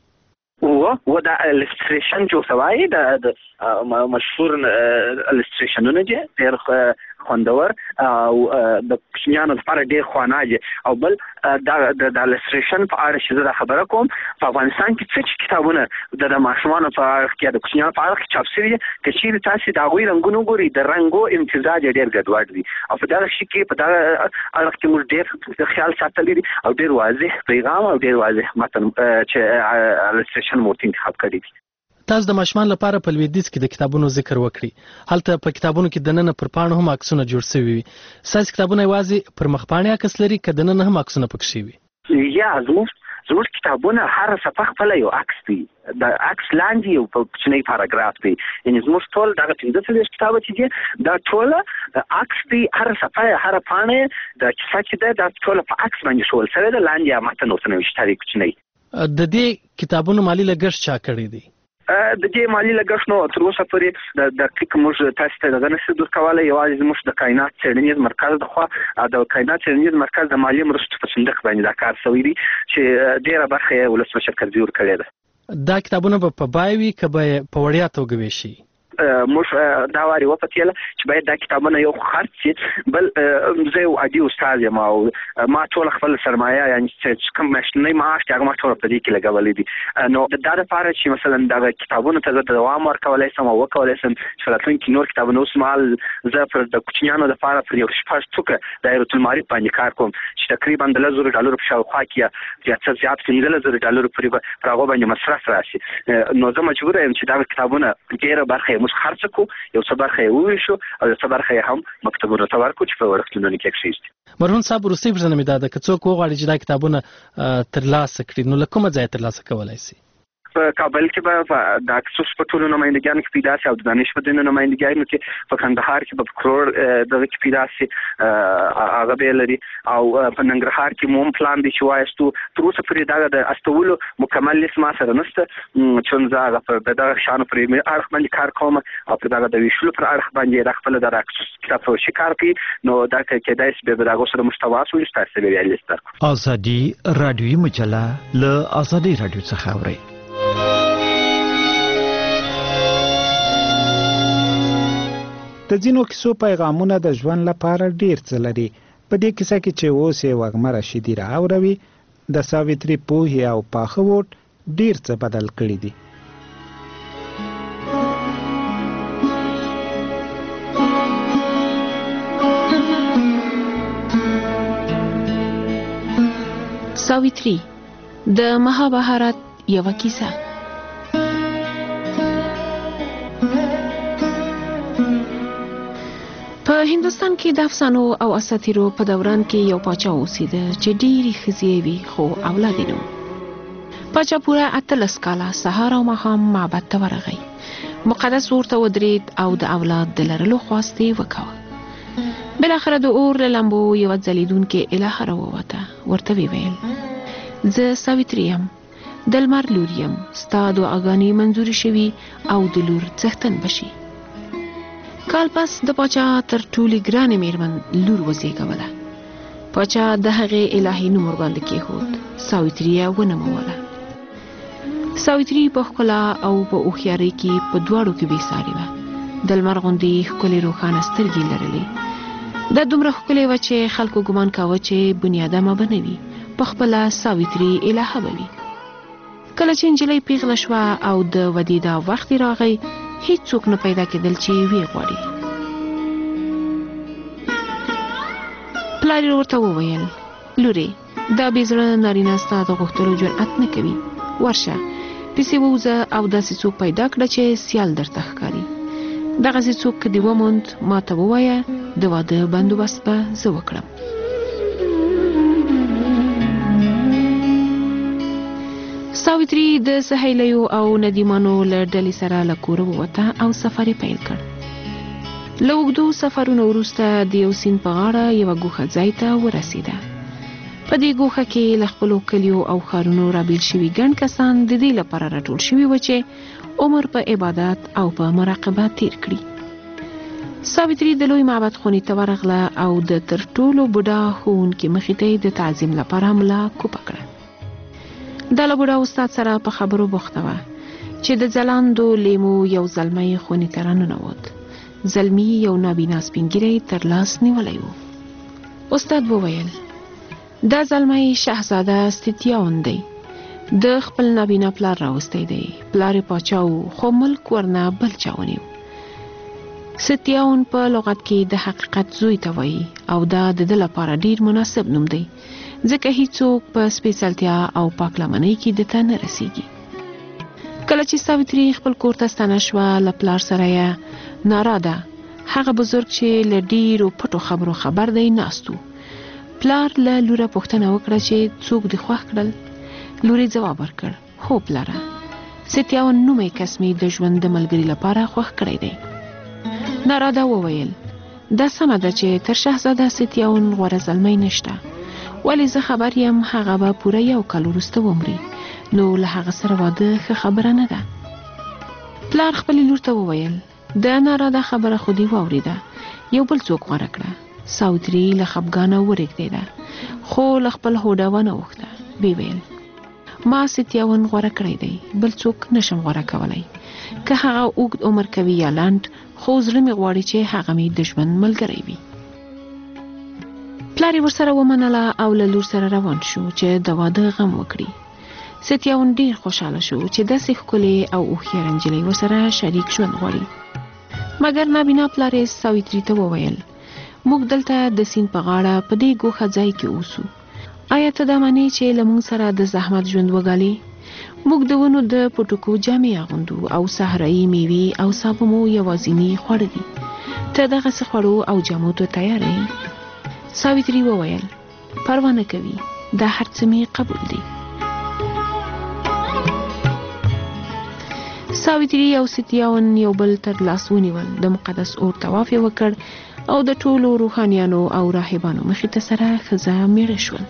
Speaker 13: و و دا الستریشن جو سوای د مشهور الستریشنونه دي ډېر خوندور او د کوچنیانو لپاره ډېر خواناجي او بل دا د الستریشن په اړه چې دا خبره کوم په افغانستان کې څه کتابونه د ماشومانو په اړه کې د کوچنیانو په اړه کې چاپ شوي چې چیرې تاسو دا غوي رنگونو ګوري د رنگو امتزاج ډېر ګډوډ دي او په دا شي کې په دا اړه کې موږ ډېر خیال ساتلی دي او ډېر واضح پیغام او ډېر واضح متن چې الستریشن مورتین انتخاب کړی دي.
Speaker 16: تاسو د ماشومان لپاره په لویدیځ کې د کتابونو ذکر وکړي. هلته په کتابونو کې د نن پر پاڼو هم عکسونه جوړ شوي وي. ساس کتابونه یوازې پر مخپاڼې عکس لري که د نن هم عکسونه پکې وي؟
Speaker 13: یا زموږ زموږ کتابونه هر صفحه خپل یو عکس دی. د عکس لاندې یو کوچنی پاراګراف دی. یعنی زموږ ټول دغه پنځه څلوېښت کتابه چې دي دا ټول عکس دی. هر صفحه هر پاڼه د کیسه چې ده دا ټول په عکس باندې ښول شوی ده. لاندې یا متن ورته نوشته دی کوچنی.
Speaker 16: د دې کتابونو مالي لګښت چا کړی دی؟
Speaker 13: د دې مالي لګښت نو تر اوسه پورې د دقیق موږ تاسو ته دغه نشو درکولی. یوازې زموږ د کائنات څېړنیز مرکز د خوا د کائنات څېړنیز مرکز د مالي مرستو په صندوق باندې دا کار شوی دی چې ډېره برخه یې ولسمشر کرزي ورکړې ده.
Speaker 16: دا کتابونه به په بیه وي که به په وړیا توګه ویشي؟
Speaker 13: موږ دا واري وپتېله چې باید دا کتابونه یو خرڅ شي. بل زه یو عادي استاد یم او ما ټول خپل سرمایه یعنی چې کوم میاشتنی معاش دی هغه ما ټول په دې کې لګولی دي. نو دا دپاره چې مثلا دغه کتابونو ته زه دوام ورکولی شم او وکولی شم چې راتلونکي نور کتابونه اوس مهال زه پر د کوچنیانو دپاره پر یو شپږ څوکه دایرة المعارف باندې کار کوم چې تقریبا د لس زرو ډالرو په شاوخوا کې یا څه زیات پنځلس زرو ډالرو پورې پر هغو باندې مصرف راشي. نو زه مجبوره یم چې دغه کتابونه ډېره برخه موږ خرڅ کړو، یو څه برخه یې وویشو او یو څه برخه یې هم مکتبونو ته ورکړو چې په وړکتونونو کې کښېږدي.
Speaker 16: مرهون صاحب وروستۍ پوښتنه مې دا ده که څوک وغواړي چې دا کتابونه ترلاسه کړي نو له کومه ځایه ترلاسه کولی شي؟
Speaker 13: په کابل کې به د اکسوس په ټولو نمایندګانو کې پیدا شي او د دانش په ځینو نمایندګانو کې په کندهار کې به په کروړ دغه کې پیدا شي هغه به لري او په ننګرهار کې مو هم پلان دی چې وایستو. تر اوسه پورې دغه د استولو مکمل لیست ما سره نشته چون زه هغه په دغه شیانو پورې اړخ باندې کار کوم او په دغه د ویشلو پر اړخ باندې د خپله د اکسوس کتاب فروشي کار کوي. نو دا کېدای شي بیا به د هغو سره محتوا شو چې تاسو بیا لیست درکړو.
Speaker 17: ازادي راډیویي مجله له ازادي راډیو څخه اورئ.
Speaker 11: د ځینو کیسو پیغامونه د ژوند لپاره ډیر څه لري. په دې کیسه کې چې اوس یې وږمه رشیدي راوروي د ساویتري پوهې او پاخه ووټ ډیر څه بدل کړي دي.
Speaker 18: ساویتري د مهابهارت یوه کیسه. په هندوستان کې د افسانو او اساطیرو په دوران کې یو پاچا اوسېده چې ډېرې ښځې وي خو اولاد یې نه و. پاچا پوره اتلس کاله سهار او ماښام معبد ته ورغی. مقدس اور ته ودرېد او د اولاد د لرلو خواست یې وکوه. بالاخره د اور له لمبو یوه ځلېدونکې الهه راووته. ورته ویې ویل زه ساویتري یم، د لمر لور یم، ستا دعاګانې منظورې شوي او د لور څښتن بشي. کال پس د پاچا تر ټولې ګرانې میرمن لور وزېږوله. پاچا د هغې الهي نوم ورباندې کېښود. ساویتري یې ونوموله. ساویتري په ښکلا او په هوښیارۍ کې په دواړو کې بې سارې وه. د لمر غوندې ښکلې روښانه سترګې لرلې. دا دومره ښکلې وه چې خلکو ګمان کاوه چې بنیادمه به نه وي، په خپله ساویتري الهه به وي. کله چې نجلۍ پیغله شوه او د ودې دا وخت راغی هیڅوک نه پیدا کېدل چې وی غواړي. پلار یې ورته وویل لورې دا بې زړه نارینه ستا د غوښتلو جرأت نه کوي. ورشه پسې ووځه او داسې څوک پیدا کړه چې سیال درته ښکاري. دغسې څوک که دې وموند ما ته ووایه د واده بندوبست به زه وکړم. ساویتري د سهیلیو او ندیمانو له ډلې سره له کوره ووته او سفر یې پیل کړ. له اوږدو سفرونو وروسته د یو سیند په غاړه یوه ګوښه ځای ته ورسېده. په دې ګوښه کې له خپلو کلیو او ښارونو رابیل شوي ګڼ کسان د دې لپاره راټول شوي وو چې عمر په عبادت او په مراقبه تیر کړي. ساوتري د لوی معبد خونې ته ورغله او د تر ټولو بوډا ښوونکي مخې ته د تعظیم لپاره ملا کوپه کړه. دا له بوډا استاد سره په خبرو بوخته وه چې د ځلانده لیمو یو زلمی خونې ته راننوت. زلمی یو نابینا سپین ږیری تر لاس نیولی و. استاد وویل دا زلمی شهزاده ستیاون دی، د خپل نابینا پلار راوستی دی. پلار یې پاچا و خو ملک ورنه بل چا ونیو. ستیاون په لغت کې د حقیقت زوی ته وایي او دا د ده لپاره ډیر مناسب نوم دی ځکه هیڅوک په سپیڅلتیا او پاکلمنۍ کې د ته نه رسیږي. کله چې ساوتري خپل کور ته ستنه شوه له پلار سره یې ناراده هغه بزرګ چې له ډیرو پټو خبرو خبر دی ناست و. پلار له لوره پوښتنه وکړه چې څوک دې خوښ کړل؟ لورې جواب ورکړ هو پلاره، ستیاون نومی کس مې د ژوند د ملګري لپاره خوښ کړی دی. ناراده وویل دا سمه ده چې تر شهزاده ستیاون غوره زلمی نشته، ولی زه خبر یم هغه به پوره یو کال وروسته ومري، نو له هغه سره واده ښه خبره نه ده. پلار خپلې لور ته وویل د ناراده خبره خو دې واورېده، یو بل څوک غوره کړه. ساوتري له خفګانه ورېږدېده خو له خپل هوډه ونه اوښته. ویې ویل ما ستیاون غوره کړی دی، بل څوک نشم غوره کولی، که هغه اوږد عمر کوي یا لنډ، خو زړه مې غواړي چې هغه مې د ژوند ملګری وي. پلار یې ورسره ومنله او له لور سره روان شو چې د واده غم وکړي. ستیاون ډیر خوشحاله شو چې داسې ښکلې او هوښیاره نجلۍ ورسره شریک ژوند غواړي. مګر نابینا پلار یې ساوتري ته وویل موږ دلته د سیند په غاړه په دې ګوښه ځای کې اوسو، آیا ته دا منې چې له موږ سره د زحمت ژوند وګالې؟ موږ د ونو د پټوکو جامې اغوندو او صحرایي میوې او سابه مو یوازیني خواړه دي. ته دغسې خوړو او جامو ته تیاره یې؟ ساوتري وویل پروا نه کوي، دا هر څه مې قبول دي. ساوتري او ستیاون یو بل تر لاس ونیول، د مقدس اور طواف یې وکړ او د ټولو روحانیانو او راهبانو مخې ته سره ښځه میړه شول.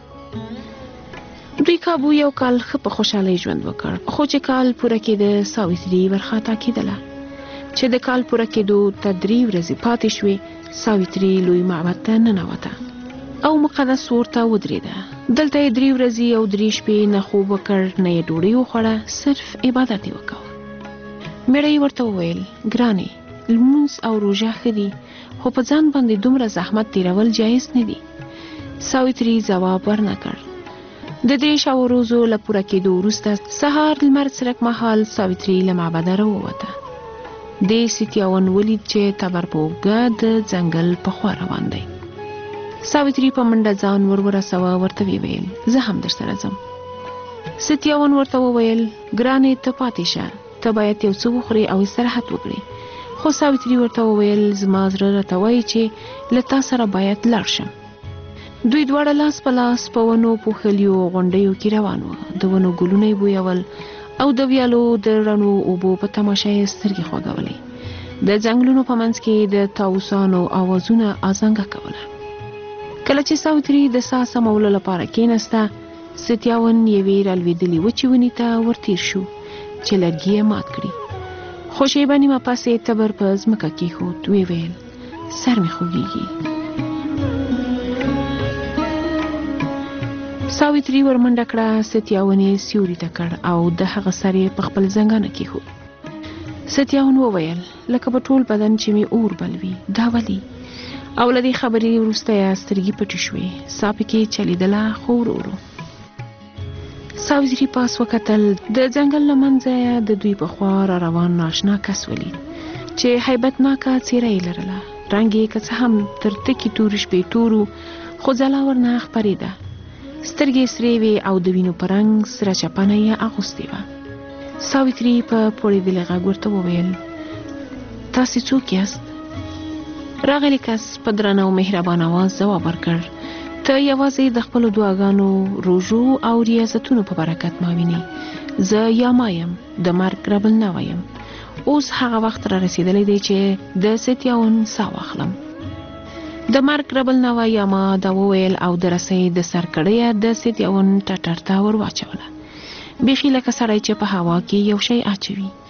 Speaker 18: دوی کابو یو کال ښه په خوشحالۍ ژوند وکړ، خو چې کال پوره کېده ساوتري ورخطا کېدله. چې د کال پوره کېدو ته درې ورځې پاتې شوې، ساوتري لوی معبد ته ننوته او مقدس اور ته ودرېده. دلته یې درې ورځې او درې شپې نه خوب وکړ نه یې ډوډۍ وخوړه، صرف عبادت یې وکړ. میړه یې ورته وویل ګرانې لمونځ او روژه ښه دي خو په ځان باندې دومره زحمت تیرول جایز نه دي. ساوتري ځواب ورنکړ. د درې شاو ورځو له پوره کېدو وروسته سهار لمر څرک مهال ساوتري له معبده راووته. دې ستیاون ولید چې تبر په اوږه د ځنګل په خوا روان دی. ساوتري په منډه ځان ور ورسوه، ورته ویې ویل زه هم در سره ځم. ستیاون ورته وویل ګرانې ته پاتې شه، ته باید یو څه وخورې او استراحت وکړې. خو ساوتري ورته وویل زما زړه راته وایي چې له تا سره باید لاړ شم. دوی دواړه لاس په لاس په ونو پوښلیو غونډیو کې روان وو. د ونو ګلونه یې بویول او د ویالو د رڼو اوبو په تماشه یې سترګې خوږولې. د ځنګلونو په منځ کې د طاووسانو آوازونه ازانګه کوله. کله چې ساوتري د ساه سمولو لپاره کېناسته، ستیاون یوې رالوېدلې وچې ونې ته ورتیر شو چې لرګي یې مات کړي. خو شیبه نیمه پس یې تبر په ځمکه کېښود. ویې ویل سر مې خوږېږي. ساوتري ورمنډه کړه، ستیاون یې سیوري ته کړ او د هغه سر یې په خپل زنګانه کېښود. ستیاون وویل لکه په ټول بدن چې مې اور بل وي، دا ولې؟ او له دې خبرې وروسته یې سترګې پټې شوې، ساه پکې چلیدله خو ورو ورو. ساوتري پاس وکتل، د ځنګل له منځه د دوی په خوا را روان ناشنا کس ولید چې هیبتناکه څېره یې لرله. رنګ یې که څه هم تر تکې تورې شپې تورو خو ځلا ورنه خپرېده. سترګې سرې وې او د وینو په رنګ سره چپنه یې اغوستې وه. ساوتري په پړېدلي غږ ورته وویل تاسې څوک یاست؟ راغلی کس په درنه او مهربان اواز ځواب ورکړ ته یوازې د خپلو دعاګانو، روژو او ریاضتونو په برکت ما وینې. زه یاما یم، د مرګ رب النوع یم. اوس هغه وخت را رسېدلی دی چې د ستیاون ساه واخلم. د مرګ رب النوع یاما دا وویل او د رسۍ د سر کړیه د ستیاون ټټر ته ور واچوله، بیخي لکه سړی چې په هوا کې یو شی اچوي.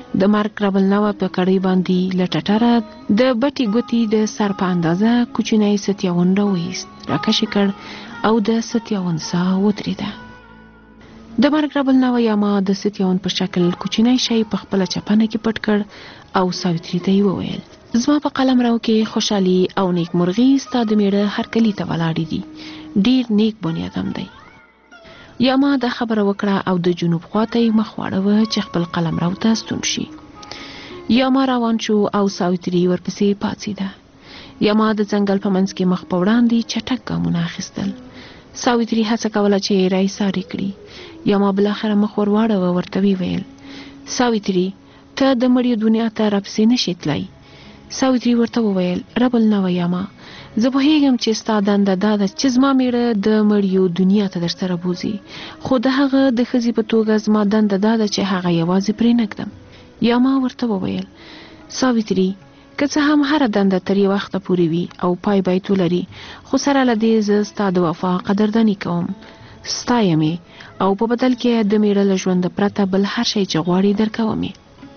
Speaker 18: د مرګ ربلنوا په کړی باندې لټټره د بټي ګوتی د سر په اندازه کوچنی ستیاون راوېست راکش کړ او د ستیاون سا وتریده. د مرګ ربلنوا یاما د ستیاون په شکل کوچنی شی په خپل چپنه کې پټ کړ او ساوتری ته وویل زما په قلم راو کې خوشحالي او نیک مرغي ستاد میړه هر کلی ته ولاړې دي ډیر نیک بنیادم دی. یاما د خبره وکړه او د جنوب خواته مخ واړوه چې خپل قلم راو ته ستون شي. یاما روان شو او ساوتری ورپسې پاتېده. یاما د ځنګل په منځ کې مخ په وړاندې چټک ګامونه اخیستل. ساوتری هڅه کوله چې رای ساري کړي. یاما بالاخره مخ ور واړوه ورته ویل ساوتری ته د مړیو دنیا ته راپسې نشې تللی. ساوتری ورته وویل ربلنوا یاما زه پوهیږم چې ستا دنده دا ده چې زما میړه د مړیو دنیا ته درسره بوځي خو د هغه د ښځې په توګه زما دنده دا ده چې هغه یوازې پرې نږدم. یاما ورته وویل ساوتری که څه هم هره دنده تر یو وخته پورې وي او پای باید ولري خو سره له دې زه ستا د وفا قدرداني کوم ستایم او په بدل کې د میړه له ژونده پرته بل هر شی چې غواړي درکوم.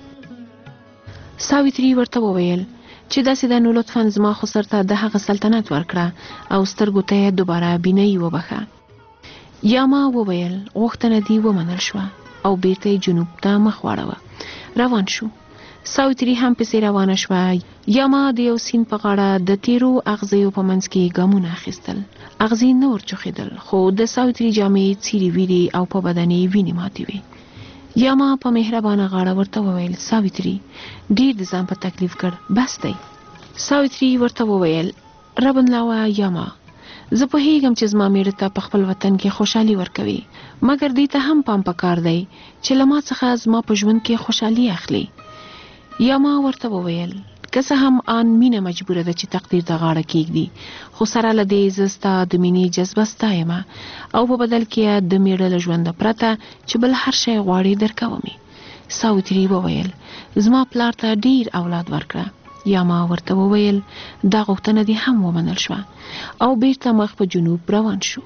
Speaker 18: ساوتری ورته وویل چې داسې ده نو لطفا زما خو سرته د هغه سلطنت ورکړه او سترګو ته یې دوباره بینایی وبخه. یاما وویل غوښتنه دې ومنل شوه او بیرته جنوب ته مخ واړوه. روان شو. ساوتری هم پسې روانه شوه. یاما د یو سیند په غاړه د تیرو اغزیو په منځ کې ګامونه اخیستل. اغزي نه ورچوخېدل خو د ساوتری جامې څیرې ویرې او په بدن یې وینې ماتې وې. یاما په مهربانه غاړه ورته وویل ساوتری ډیر د ځان په تکلیف کړ بس دی. ساوتری ورته وویل ربلنوا یاما زه پوهیږم چې زما میړه ته په خپل وطن کې خوشحالي ورکوي مګر دې ته هم پام پکار دی چې له ما څخه زما په ژوند کې خوشحالي اخلي. یاما ورته وویل که څه هم آن مینه مجبوره ده چې تقدیر ته غاړه کېږدي خو سره له دې زه ستا د مینې جذبه ستایم او په بدل کې د میړه له ژونده پرته چې بل هر شی غواړي درکوم. ساوتری وویل زما پلار ته ډیر اولاد ورکړه. یاما ورته وویل دا غوښتنه دې هم ومنل شوه او بیرته مخ په جنوب روان شو.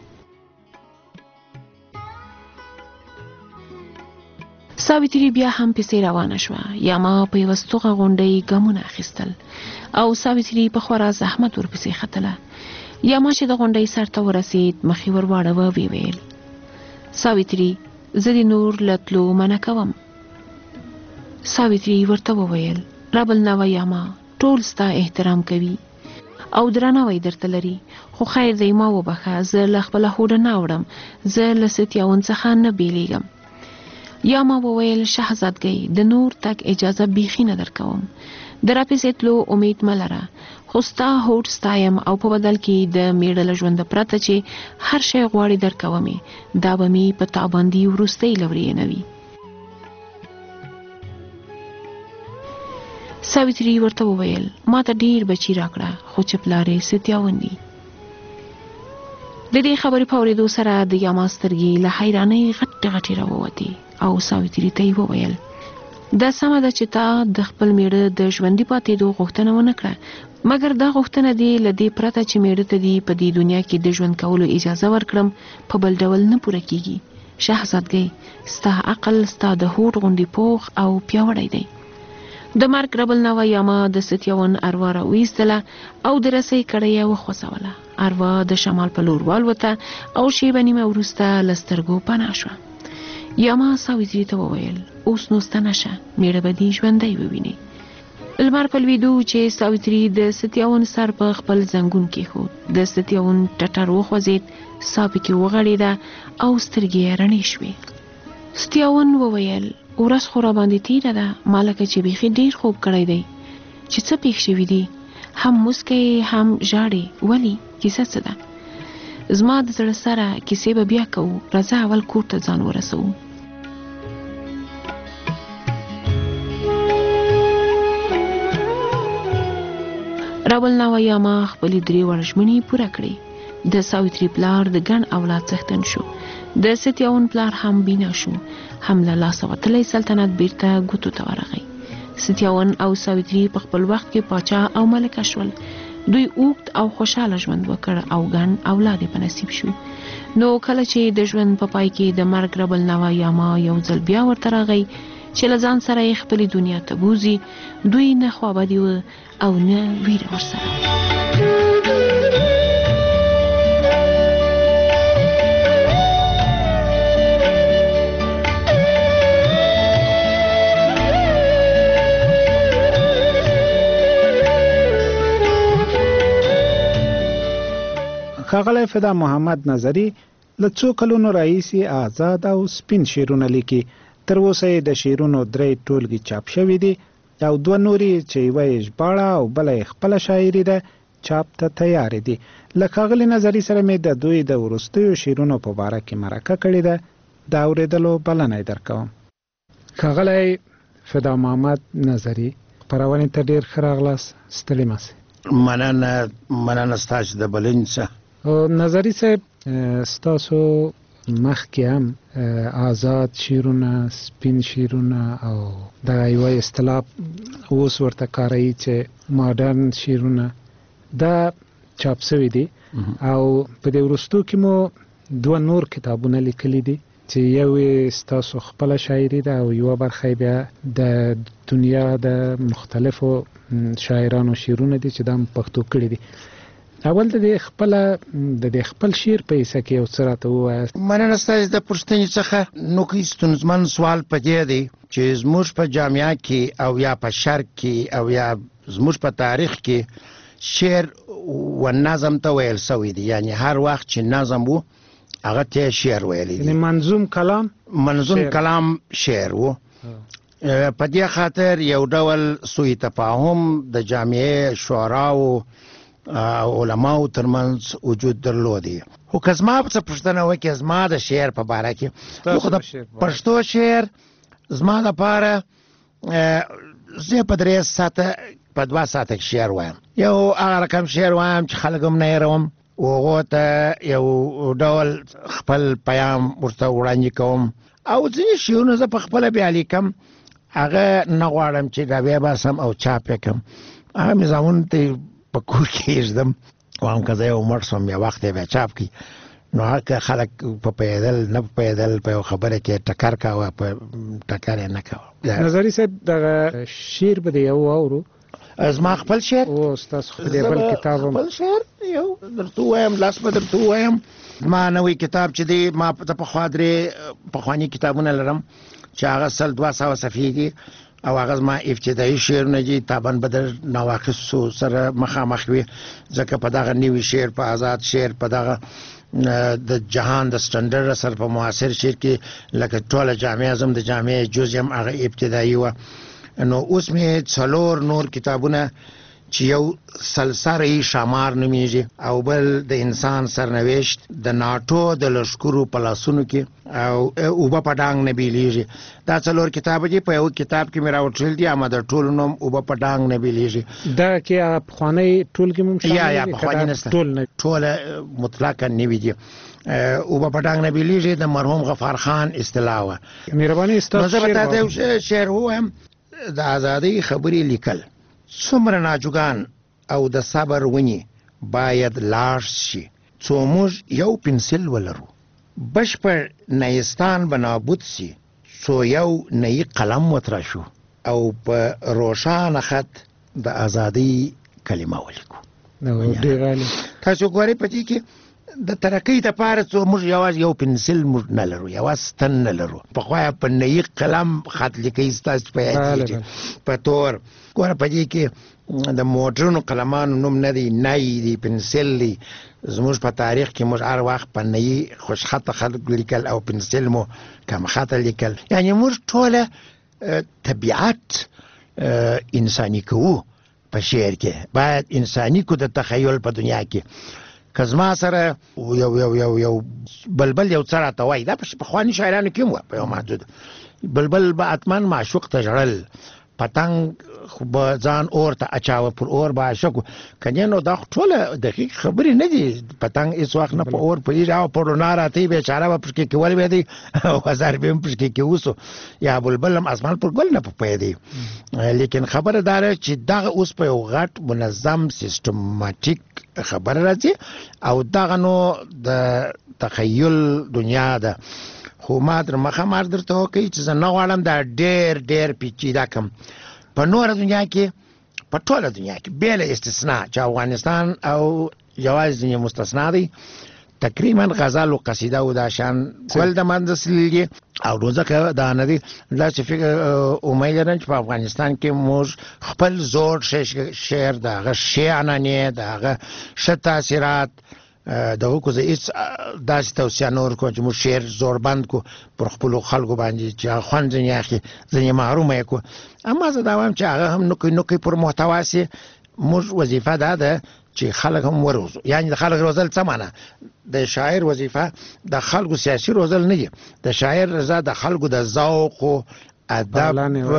Speaker 18: ساوتری بیا هم پسې روانه شوه. یاما په یوه ستوغه غونډۍ ګامونه اخیستل او ساوتری په خورا زحمت ورپسې ختله. یاما چې د غونډۍ سر ته ورسېد مخې ور واړوه ویې ویل ساوتری زه دې نور له تلو منع کوم. ساوتری ورته وویل ربلنوا یاما ټول ستا احترام کوي او درناوی درته لري خو خیر دی ما وبخه زه له خپله هوډه نه وړم زه له ستیاون څخه نه بیلیږم. یاما وویل شهزادګۍ د نور تک اجازه بیخي نه درکوم د راپسې تلو امید مه لره خو ستا هوډ ستایم او په بدل کې د میړه له ژونده پرته چې هر شی غواړي درکومې دا به مې په تا باندې وروستۍ لورې نه وي. ساوتری ورته وویل ما ته ډیر بچی راکړه خو چې پلار یې ستیاون دي. د دې خبرې په اورېدو سره د یاما سترګې له حیرانۍ غټې غټې راووتې او ساوتری ته یې وویل دا سمه ده چې تا د خپل میړه د ژوندي پاتېدو غوښتنه ونه کړه مګر دا غوښتنه دې له دې پرته چې میړه ته دې په دې دنیا کې د ژوند کولو اجازه ورکړم په بل ډول نه پوره کیږي. شهزادګۍ ستا عقل ستا د هوډ غوندې پوخ او پیاوړی دی. د مرګ ربلنوا یاما د ستیاون اروا راویستله او د رسۍ کړۍ یې وخوځوله. اروا د شمال په لور والوته او شیبه نیمه وروسته له سترګو پناه شوه. یاما ساوتری ته وویل اوس نو ستنه شه میړه به دې ژوندی وویني. لمر په لوېدو چې ساوتری د ستیاون سر په خپل زنګون کېښود د ستیاون ټټر وخوځېد سا پکې وغړېده او سترګې یې رڼې شوې. ستیاون وویل ورځ خو راباندې تېره ده ما لکه چې بیخي ډېر خوب کړی دی چې څه پېښ شوي دي هم موسکی هم ژاړې ولې کیسه څه ده؟ زما د زړه سره کیسې به بیا کوو راځه اول کور ته ځان ورسوو. راولنوا یاما خپلې درې وړه ژمنې پوره کړې. د ساوتری پلار د ګڼ اولاد څښتن شو. د ستیاون پلار هم بینا شو. هم له لاسه وتلی سلطنت بیرته ګوتو ته ورغی. ستیاون او ساوتری په خپل وخت کې پاچا او ملکه شول. دوی اوږد او خوشاله ژوند وکړ او ګڼ اولاد یې په نصیب شو. نو کله چې د ژوند په پای کې د مرګ ربلنوا یاما یو ځل بیا ورته راغی چې له ځان سره یې خپلې دنیا ته بوزي. دوی نه خوابدي وو او نه ویره ورسره.
Speaker 11: ښاغلی فدا محمد نظري له څو کلونو راهیسې آزاد او سپین شعرونه لیکي. تر اوسه یې د شعرونو درې ټولګې چاپ شوي دي او دوه نورې چې یوه یې ژباړه او بله یې خپله شاعري ده چاپ ته تیارې دي. له ښاغلي نظري سره مې د دوی د وروستیو شعرونو په باره کې مرکه کړې ده. د اورېدلو بلنه یې درکوم. ښاغلی فدا محمد نظري خپرونې ته ډېر ښه راغلاست. ستړي مه سئ.
Speaker 3: مننه مننه ستاسو د بلنې څخه.
Speaker 11: نظري صاحب ستاسو مخکې هم آزاد شعرونه، سپین شعرونه او دغه یوه اصطلاح اوس ورته کاروي چې ماډرن شعرونه دا چاپ شوي دي او په دې وروستو کې مو دوه نور کتابونه لیکلي دي چې یو یې ستاسو خپله شاعري ده او یوه برخه یې بیا د دنیا د مختلفو شاعرانو شعرونه دي چې دا پښتو کړي دي. اول د دې خپله د دې خپل شعر په حصه کې یو څه راته ووایاست.
Speaker 3: مننه ستاسو د پوښتنې څخه. نو که ستونزمن سوال په دې دی چې زموږ په جامعه کې او یا په شرق کې او یا زموږ په تاریخ کې شعر و نظم ته ویل سوی دی، یعنی هر وخت چې نظم وو هغه ته شعر ویلی دی.
Speaker 11: یعنی منظوم کلام
Speaker 3: منظوم شعر. کلام شعر وو. په دې خاطر یو ډول سوء تفاهم د جامعه شعراو علماو ترمنځ وجود درلودي. خو که زما څه پوښتنه وکړي زما د شعر په باره کې، خو د پښتو شعر زما لپاره زه په درې ساعته په دوه ساعته کې شعر وایم. یو هغه رقم شعر وایم چې خلک هم نه هېروم، هغو ته یو ډول خپل پیام ورته وړاندې کوم. او ځینې شعرونه زه په خپله بیا لیکم، هغه نه غواړم چې راویې باسم او چاپ یې کړم. هغه مې زامنو ته په کور کې ایږدم، وایم که زه یو مړ شوم یا وخت یې بیا چاپ کړي. نو هغه خلک په پیدل نه په پیدل په یو خبره کې ټکر کوه، په ټکر یې نه کوه.
Speaker 11: نظري صاحب دغه شعر به د یو واورو.
Speaker 3: زما خپل شعر
Speaker 11: او ستاسو د بل کتاب هم
Speaker 3: خپل شعر یو درته ووایم، لاس به درته ووایم. زما نوی کتاب چې دی، ما ته پخوا درې پخواني کتابونه لرم چې هغه سل دوه سوه صفحې دي او هغه زما ابتدایي شعرونه دي. طبعا به د نواقصو سره مخامخ وي، ځکه په دغه نوي شعر، په آزاد شعر، په دغه د جهان د سټنډرډ سره په معاصر شعر کې لکه ټوله جامعه زم د جامعه جز یم هغه ابتدایي وه. نو اوس مې څلور نور کتابونه چې یو سلسره‌ای شمار نومیږي او بل د انسان سرنوشت د ناټو د لښکرو په لاسونو کې او اوبه په ډانګ نه بیلیږي. دا څلور کتاب دي. په یو کتاب کې مې راوټل دي، اما د ټولو نوم اوبه په ډانګ نه بیلیږي.
Speaker 11: دا کې پخوانی ټولګې مو
Speaker 3: یا یا پخوانی نسته، ټوله مطلقاً نوي دي. اوبه په ډانګ نه بیلیږي د مرحوم غفار خان اصطلاح وه.
Speaker 11: مهرباني ستاسو
Speaker 3: زه به تاته یو شعر ووایم. د ازادۍ خبرې لیکل څومره ناجوګان او د صبر ونی باید لاړ شي، څو موږ یو پنسل ولرو، بشپړ نیستان به نابود سي، څو یو نوی قلم وتراشو او په روښانه خط د ازادۍ کلمه ولیکو. تاسو ګورئ په دې کې د ترقۍ دپاره څو موږ یوازې یو پنسل موږ نه لرو، یوازې ستن نه لرو. پخوا په نوي قلم خط لیکئ، ستاسو په یادېږي په تور. ګوره په دې کې د موډرنو قلمانو نوم نه دی، نی دی، پنسل دی. زموږ په تاریخ کې موږ هر وخت په نوي خوشخطه خط لیکل او پنسل مو کم خطه لیکل. یعنې موږ ټوله طبیعت انساني کوو په شعر کې. باید انساني کو د تخیل په دنیا کې. که زما سره یو یو یو یو بلبل یو څه راته وایي، دا په پخواني شاعرانو کې هم وه په یو محدود. بلبل به حتما معشوق ته ژړل، پتنګ به ځان اور ته اچاوه، پر اور به عاشق و. که نه نو دا خو ټوله دقیق خبرې نه دي. پتنګ هېڅ وخت نه په اور پوهېږي او په رڼا راته یې بېچاره به پشکې کې ولوېدی او هزار به هم پشکې کې وسو، یا بلبل هم اسمان پر ګل نه پوهېدی. لیکن خبره دا ده چې دغه اوس په یو غټ منظم سیستماتیک خبره راځي او دغه نو د تخیل دنیا ده. خو ما در مخه مار درته وکړي چې زه نه غواړم دا ډېر ډېر پیچیده کم. په نوره دنیا کې په ټوله دنیا کې بې له استثنا چې افغانستان او یوازې ځینې مستثنا دی تقریبا غزل او قصیده او دا شان کول د مندسلیږي او روزه دا نه دي دا چې فکر امید لرم چې په افغانستان کې موږ خپل زور شعر دغه شعرانه دغه ښه تاثیرات دغه کو زه هیڅ داسې توصیه نه ورکوم چې موږ شعر زور بند کو پر خپل خلکو باندې چې خوند ځنې اخلي ځنې محرومه کو. اما زه دا وایم چې هغه هم نو کوي نو کوي پر محتوا سي موږ وظیفه ده ده چې خلک هم وروزو. یعنی د خلک روزل څه معنا؟ د شاعر وظیفه د خلکو سیاسي روزل نه دي، د شاعر رضا د خلکو د ذوق او ادب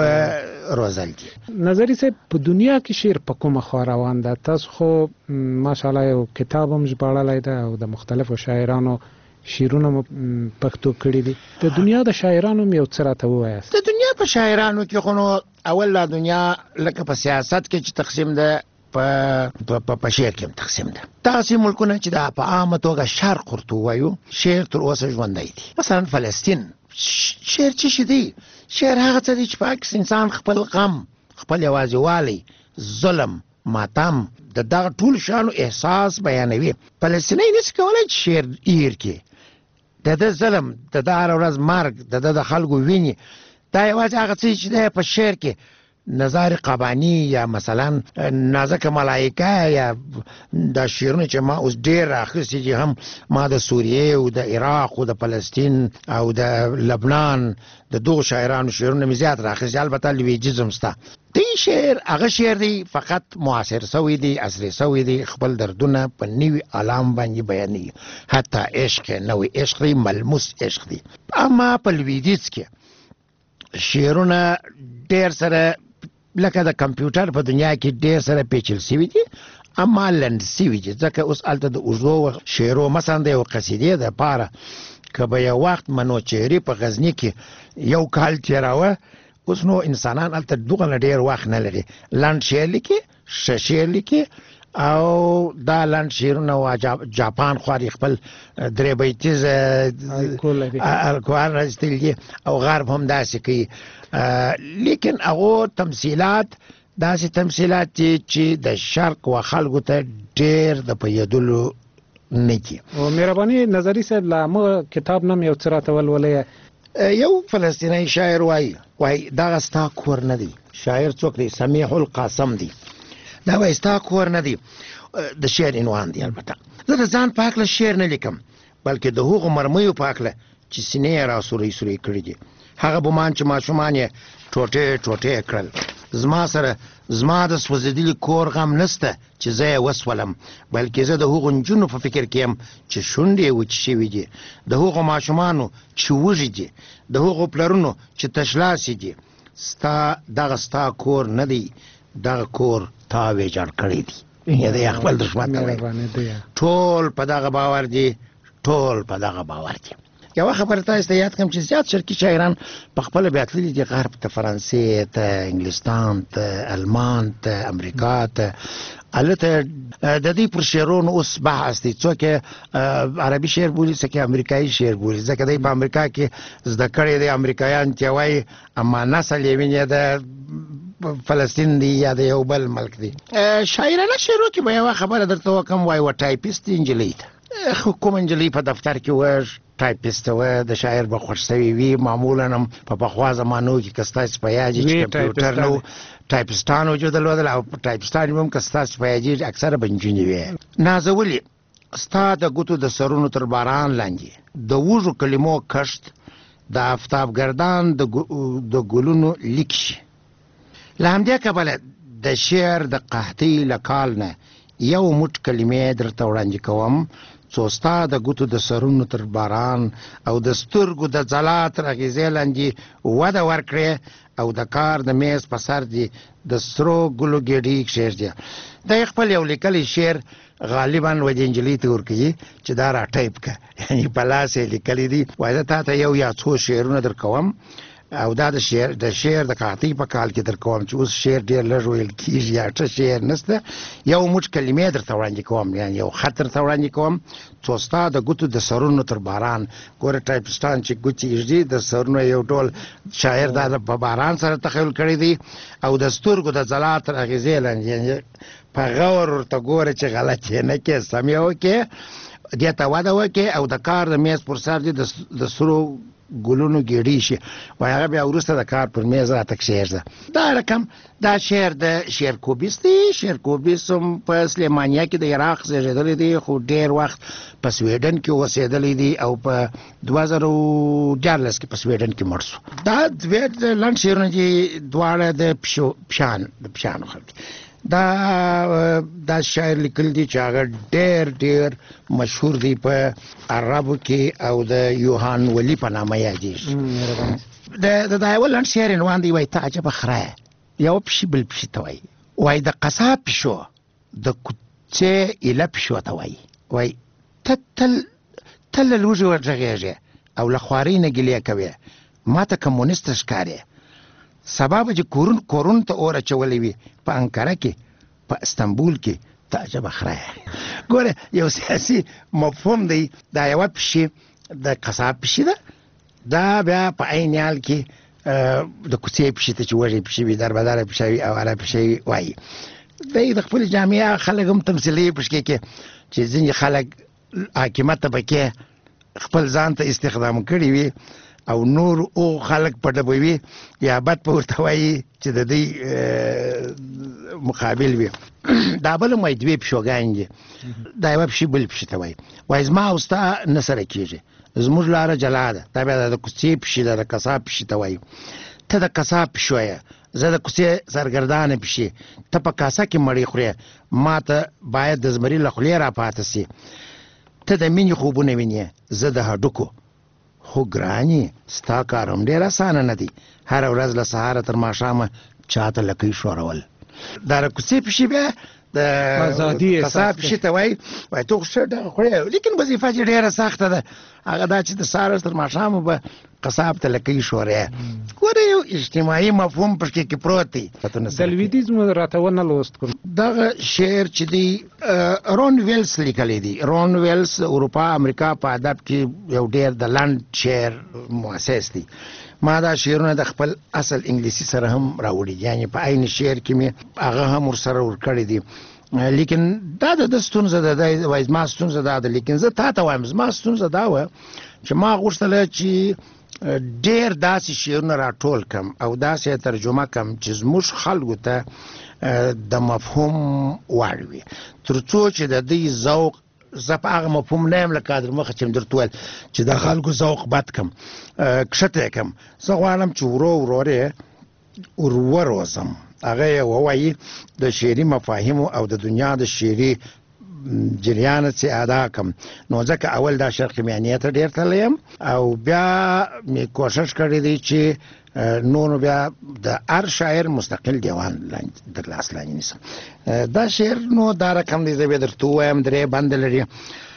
Speaker 3: روزل دي.
Speaker 11: نظری صاحب په دنیا کې شعر په کومه خوا روان ده؟ تاسو خو ماشاءالله یو کتاب هم ژباړلی ده او د مختلفو شاعرانو شعرونه مو پښتو کړي دي. د دنیا د شاعرانو یو څه راته ووایاست.
Speaker 3: د دنیا په شاعرانو کې خو نو اول لا دنیا لکه په سیاست کې چې تقسیم ده په په په شعر کې تقسیم ده. تاسو ملکونه چې د په عامه توګه شرق ورته وایو شعر تر اوسه ژوندی دي. مثلا فلسطین شعر څه شي دی؟ شعر هغه څه دی چې پاک انسان خپل غم خپل یوازیوالی ظلم ماتم د دغه ټول شانو احساس بیانوي. فلسطینی نشي کولای چې شعر ایر کې د د ظلم د د هر ورځ مرګ د د خلکو ویني دا یوازې هغه څه چې په شعر کې نظر قبانی یا مثلا نازک ملائکه یا د شیرونه چې ما اوس ډیر راخصي چې هم ما د سوریه او د عراق او د فلسطین او د لبنان د دوه شاعرانو شیرونه می زیات راخصي. البته لویجزم ستا دی شعر هغه شعر دی فقط معاصر سوی دی عصري سوی دی خپل دردونه په نیوی علام باندې بیانوي. حتی عشق نوې عشق دی ملموس عشق دی. اما په لویدیځ کې شعرونه ډیر سره لکه د کمپیوټر په دنیا کې ډیر سره پیچل سوي دي اما لند سوي دي ځکه اوس الته د اوزو شعرو مثلا د یو قصیدې د پاره که به یو وخت منوچهري په غزنی کې یو کال تیراوه اوس نو انسانان الته دغه ډیر وخت نه لري. لند شعر لیکي ښه شعر لیکي او دا لند شعرونه وا جاپان خو خپل درې بیتیز الکوال راستل دي او غرب هم داسې کوي. لیکن هغه تمثيلات داسې تمثيلات چې د شرق و خلکو ته ډیر د پیدلو نه کی.
Speaker 11: او مهرباني نظری صاحب لا مو کتاب نوم یو څه راته ولولې.
Speaker 3: یو فلسطینی شاعر وای وای دا ستا کور نه دی. شاعر څوک دی؟ سمیح القاسم دی. دا وای ستا کور نه دی د شعر عنوان دی. البته زه د ځان په حق شعر نه لیکم بلکې د هغو مرمیو په حق چې سینې را سوري سوري کړی دي. هغه بومان چې ماشومان یې ټوټه ټوټه کړل. زما سره زما د سوځېدلي کور غم نسته چې زه یې وسولم بلکې زه د هغو نجونو په فکر کې یم چې شونډې وچې شوي دي، د هغو ماشومانو چې وږي دي، د هغو پلرونو چې تشلاسې دي. ستا دغه ستا کور نه دی، دغه کور تا ویجاړ کړی دی. د خپل دښمن ټول په دغه باور دي، ټول په دغه باور دي. یو خبره تاسو ته یاد کوم چې زیات شرقي شاعران په خپل بیاتلي دي غرب ته، فرانسې ته، انګلستان ته، المان ته، امریکا ته. البته د دې پر شعرونو اوس بحث دی څوک عربي شعر بولي څوک امریکایي شعر بولي ځکه د په امریکا کې زده کړې دي امریکایان چې وایي اما نسل یې ویني د فلسطین دی یا د یو بل ملک دی. شاعرانه شعرو کې به یو خبره درته وکم وای و ټایپیست انجلۍ ته کوم انجلۍ په دفتر کې و ټایپیست و د شاعر به خوښ شوی وي. معمولا هم په پخوا زمانو کې کستاس پیاجي چې کمپیوټر نو ټایپستانو جو دلودل او ټایپستان هم کستاس پیاجي اکثره بنجونی وي. نازولي ستا د ګوتو د سرونو تر باران لاندې د وژو کلمو کشت د آفتاب گردان د ګلونو لیکشي. لامدې کبله د شعر د قحطۍ لکال نه یو موټ کلمې درته وړاندې کوم څو ستا د ګوتو د سرونو تر باران او د سترګو د ځلا تر اغیزې لاندې وده ورکړې او د کار د میز په سر دي د سرو ګلو ګېډۍ شعر دی. د خپل یو لیکلی شعر غالبا و د انجلۍ ته ورکوي چې دا را ټایپ که یعنې په لاس یې لیکلی دي. وایي زه تا ته یو یا څو شعرونه در کوم او دا د شعر د شعر د قاطی په کال کې در کوم چې اوس شعر ډیر لږ ویل کیږي یا څه شعر نشته یو موټ کلمې در ته وړاندې کوم یعنی یو خطر ته وړاندې کوم څو ستا د ګوتو د سرونو تر باران ګوره ټایپستان چې ګوتې ایږدي د سرونو یو ټول شاعر دا په باران سره تخیل کړی دی او د سترګو د ځلا تر اغیزې لاندې یعنی په غور ورته ګوره چې غلط یې نه کې سم یې وکړې دې ته وده وکړې او د کار د میز پر سر دې د سرو ګلونو ګیډې شي وایي هغه بیا وروسته د کار پر میز راته کښېږده دا رقم دا شعر د شعرکوبیس دی شعرکوبیس هم په سلیمانیه کې د عراق زیږېدلی دی خو ډېر وخت په سویډن کې اوسېدلی دی او په دوه زره دیارلس کې په سویډن کې مړ شو دا دوه لنډ شعرونه دي دواړه د پشان د پشانو خلک دا دا شاعر لیکل دي چې هغه ډېر ډېر مشهور دی په عربو کې او د یوهان ولی په نامه یادېږي د دا یو لنډ شعر عنوان دی وایي ته عجبه خره یو پشي بل پشي ته وایي وایي د قصاب پشو د کوڅې ایله پشو ته وایي وایي ته تل تل له لوږې ورغږېږې او له خوارۍ نه ګیلې کوې ما ته کمونیسته ښکارې سبا به چې کورون کورون ته اور اچولی وي په انکره کې په استنبول کې ته عجبه خره ګوره یو سیاسي مفهوم دی دا یوه پشي د قصاب پشي ده دا بیا په عین حال کې د کوڅې پشي ته چې وږې پشي وي دربداره پشي وي او هره پشي وایي دی د خپلې جامعه خلک هم تمثیلي پشکې کې چې ځینې خلک حاکمت ته پکې خپل ځان ته استخدام کړي وي او نور او خلک په ډبوي یا بد په ورته وایي چې د دې مقابل وي دا بل مې دوی پښوګان دي دا یو پښې بل پښې ته وایي وایي زما او ستا نه سره کېږي زموږ لاره جلا ده دا بیا د کوڅې پښې ده د قصاب پښې ته وایي ته د قصاب پښو یې زه د کوڅې سرګردانه پښې ته په کاسه کې مړۍ خورې ما ته باید د زمري له خولې راپاته سي ته د مینې خوبونه وینې زه د هډوکو خو ګرانې ستا کار هم ډېر اسانه نه دی هره ورځ له سهاره تر ماښامه چاته لکۍ ښورول دا د کوڅې پښې بیا د قصاب پښې ته وایي وایي ته خو ښه ډغه خورې لیکن وظیفه چې ډېره سخته ده هغه دا چې د سهاره تر ماښامه به قصاب ته لکۍ ښورې ګوره یو اجتماعي مفهوم پښې کې پروت دی
Speaker 11: د لویدیځ مو راته ونه لوست کوم
Speaker 3: دغه شعر چې دی رون ویلس لیکلی دی رون ویلس اروپا امریکا په ادب کې یو ډېر د لنډ شعر مؤسس دی ما دا شعرونه د خپل اصل انګلیسي سره هم راوړي یعنی په عین شعر کې مې هغه هم ورسره ورکړی دی لیکن دا د ستونزه ده د وایي زما ستونزه دا ده لیکن زه تا ته وایم زما ستونزه دا وه چې ما غوښتله چې ډېر داسې شعرونه راټول کم او داسې ترجمه کم چې زموږ خلکو ته د مفهوم وړ وي تر څو چې د دوی ذوق زه په هغه مفهوم نه یم لکه در مخه چې م درته ویل چې د خلکو ذوق بد کم کښته یې کم زه غواړم چې ورو ورو یې ور وروزم هغه یې ووایي د شعري مفاهیمو او د دنیا د شعري جریان چې ادا کم نو ځکه اول دا شرق میانیه ته ډېر تللی یم او بیا مې کوشش کړی دی چې نور بیا د هر شاعر مستقل دیوان در لاس لاندې نیسم دا شعر نو دا رقم دی زه بیا درته ووایم درې بند لري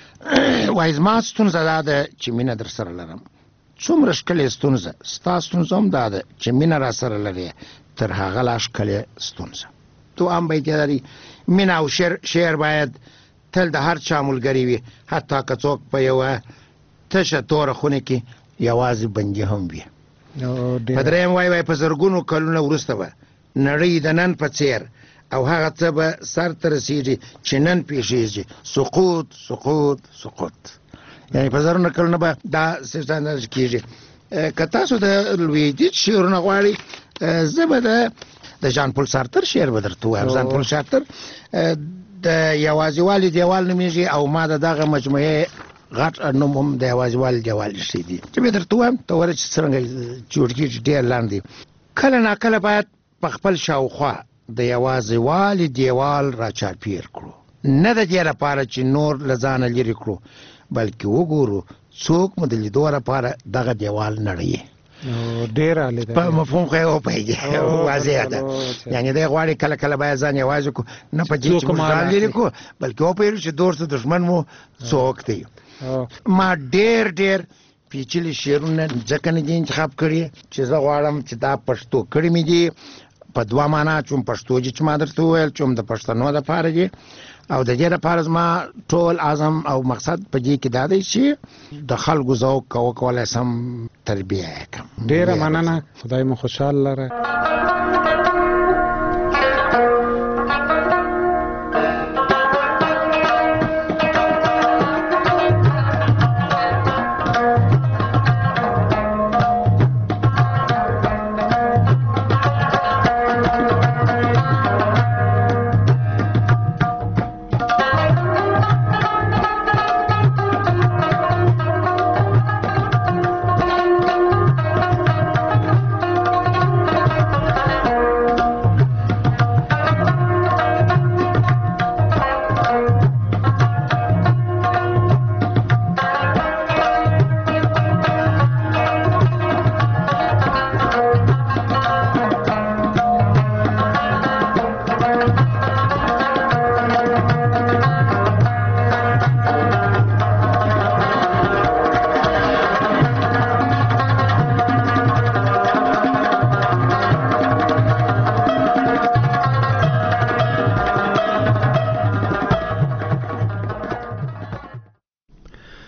Speaker 3: وایي زما ستونزه دا ده چې مینه در سره لرم څومره ښکلې ستونزه ستا ستونزه هم دا ده چې مینه را سره لرې تر هغه لا ښکلې ستونزه دوام بیت لري مینه او شعر باید تل د هر چا ملګری وي حتی که څوک په یوه تشه توره خونه کې یوازې بندي هم وي په درېیم وایي وایي په زرګونو کلونه وروسته به نړۍ د نن په څېر او هغه څه به سر ته رسېږي چې نن پېښېږي سقوط سقوط سقوط یعنې په زرونه کلونه به دا سیستان کېږي که تاسو د لویدیځ شعرونه غواړئ زه به د د ژان پول سارتر شعر به درته ووایم ژان پول سارتر د یوازیوالي دیوال نومیږي او ما د دغه مجموعې غټ نوم هم د یوازیوالي دیوال ایښی دی چې به درته ووایم ته وره چې څرنګه جوړ کېږي ډېر لاندې کله ناکله باید په خپل شاوخوا د یوازیوالي دیوال را چاپیر کړو نه د دې لپاره چې نور له ځانه لرې کړو بلکې وګورو څوک مو د لیدو لپاره دغه دیوال نړوي
Speaker 11: ډېر عالی ده
Speaker 3: په مفهوم خو یې وپوهېږي واضح ده یعنې دی غواړي کله کله باید ځان یوازې کړو نه په دې چې موږ ځان لرې کړو بلکې وپوهېږو چې دوست دښمن مو څوک دی ما ډېر ډېر پیچلي شعرونه ځکه نه دي انتخاب کړي چې زه غواړم چې دا پښتو کړي مې دي په دوه معنا چې پښتو چې ما درته وویل چې د پښتنو لپاره دي او د دې لپاره زما ټول اعظم او مقصد په دې کې دا دی چې د خلکو ذوق او کولای سم تربیه کړم.
Speaker 11: ډیره مننه، خدای مو خوشاله لره.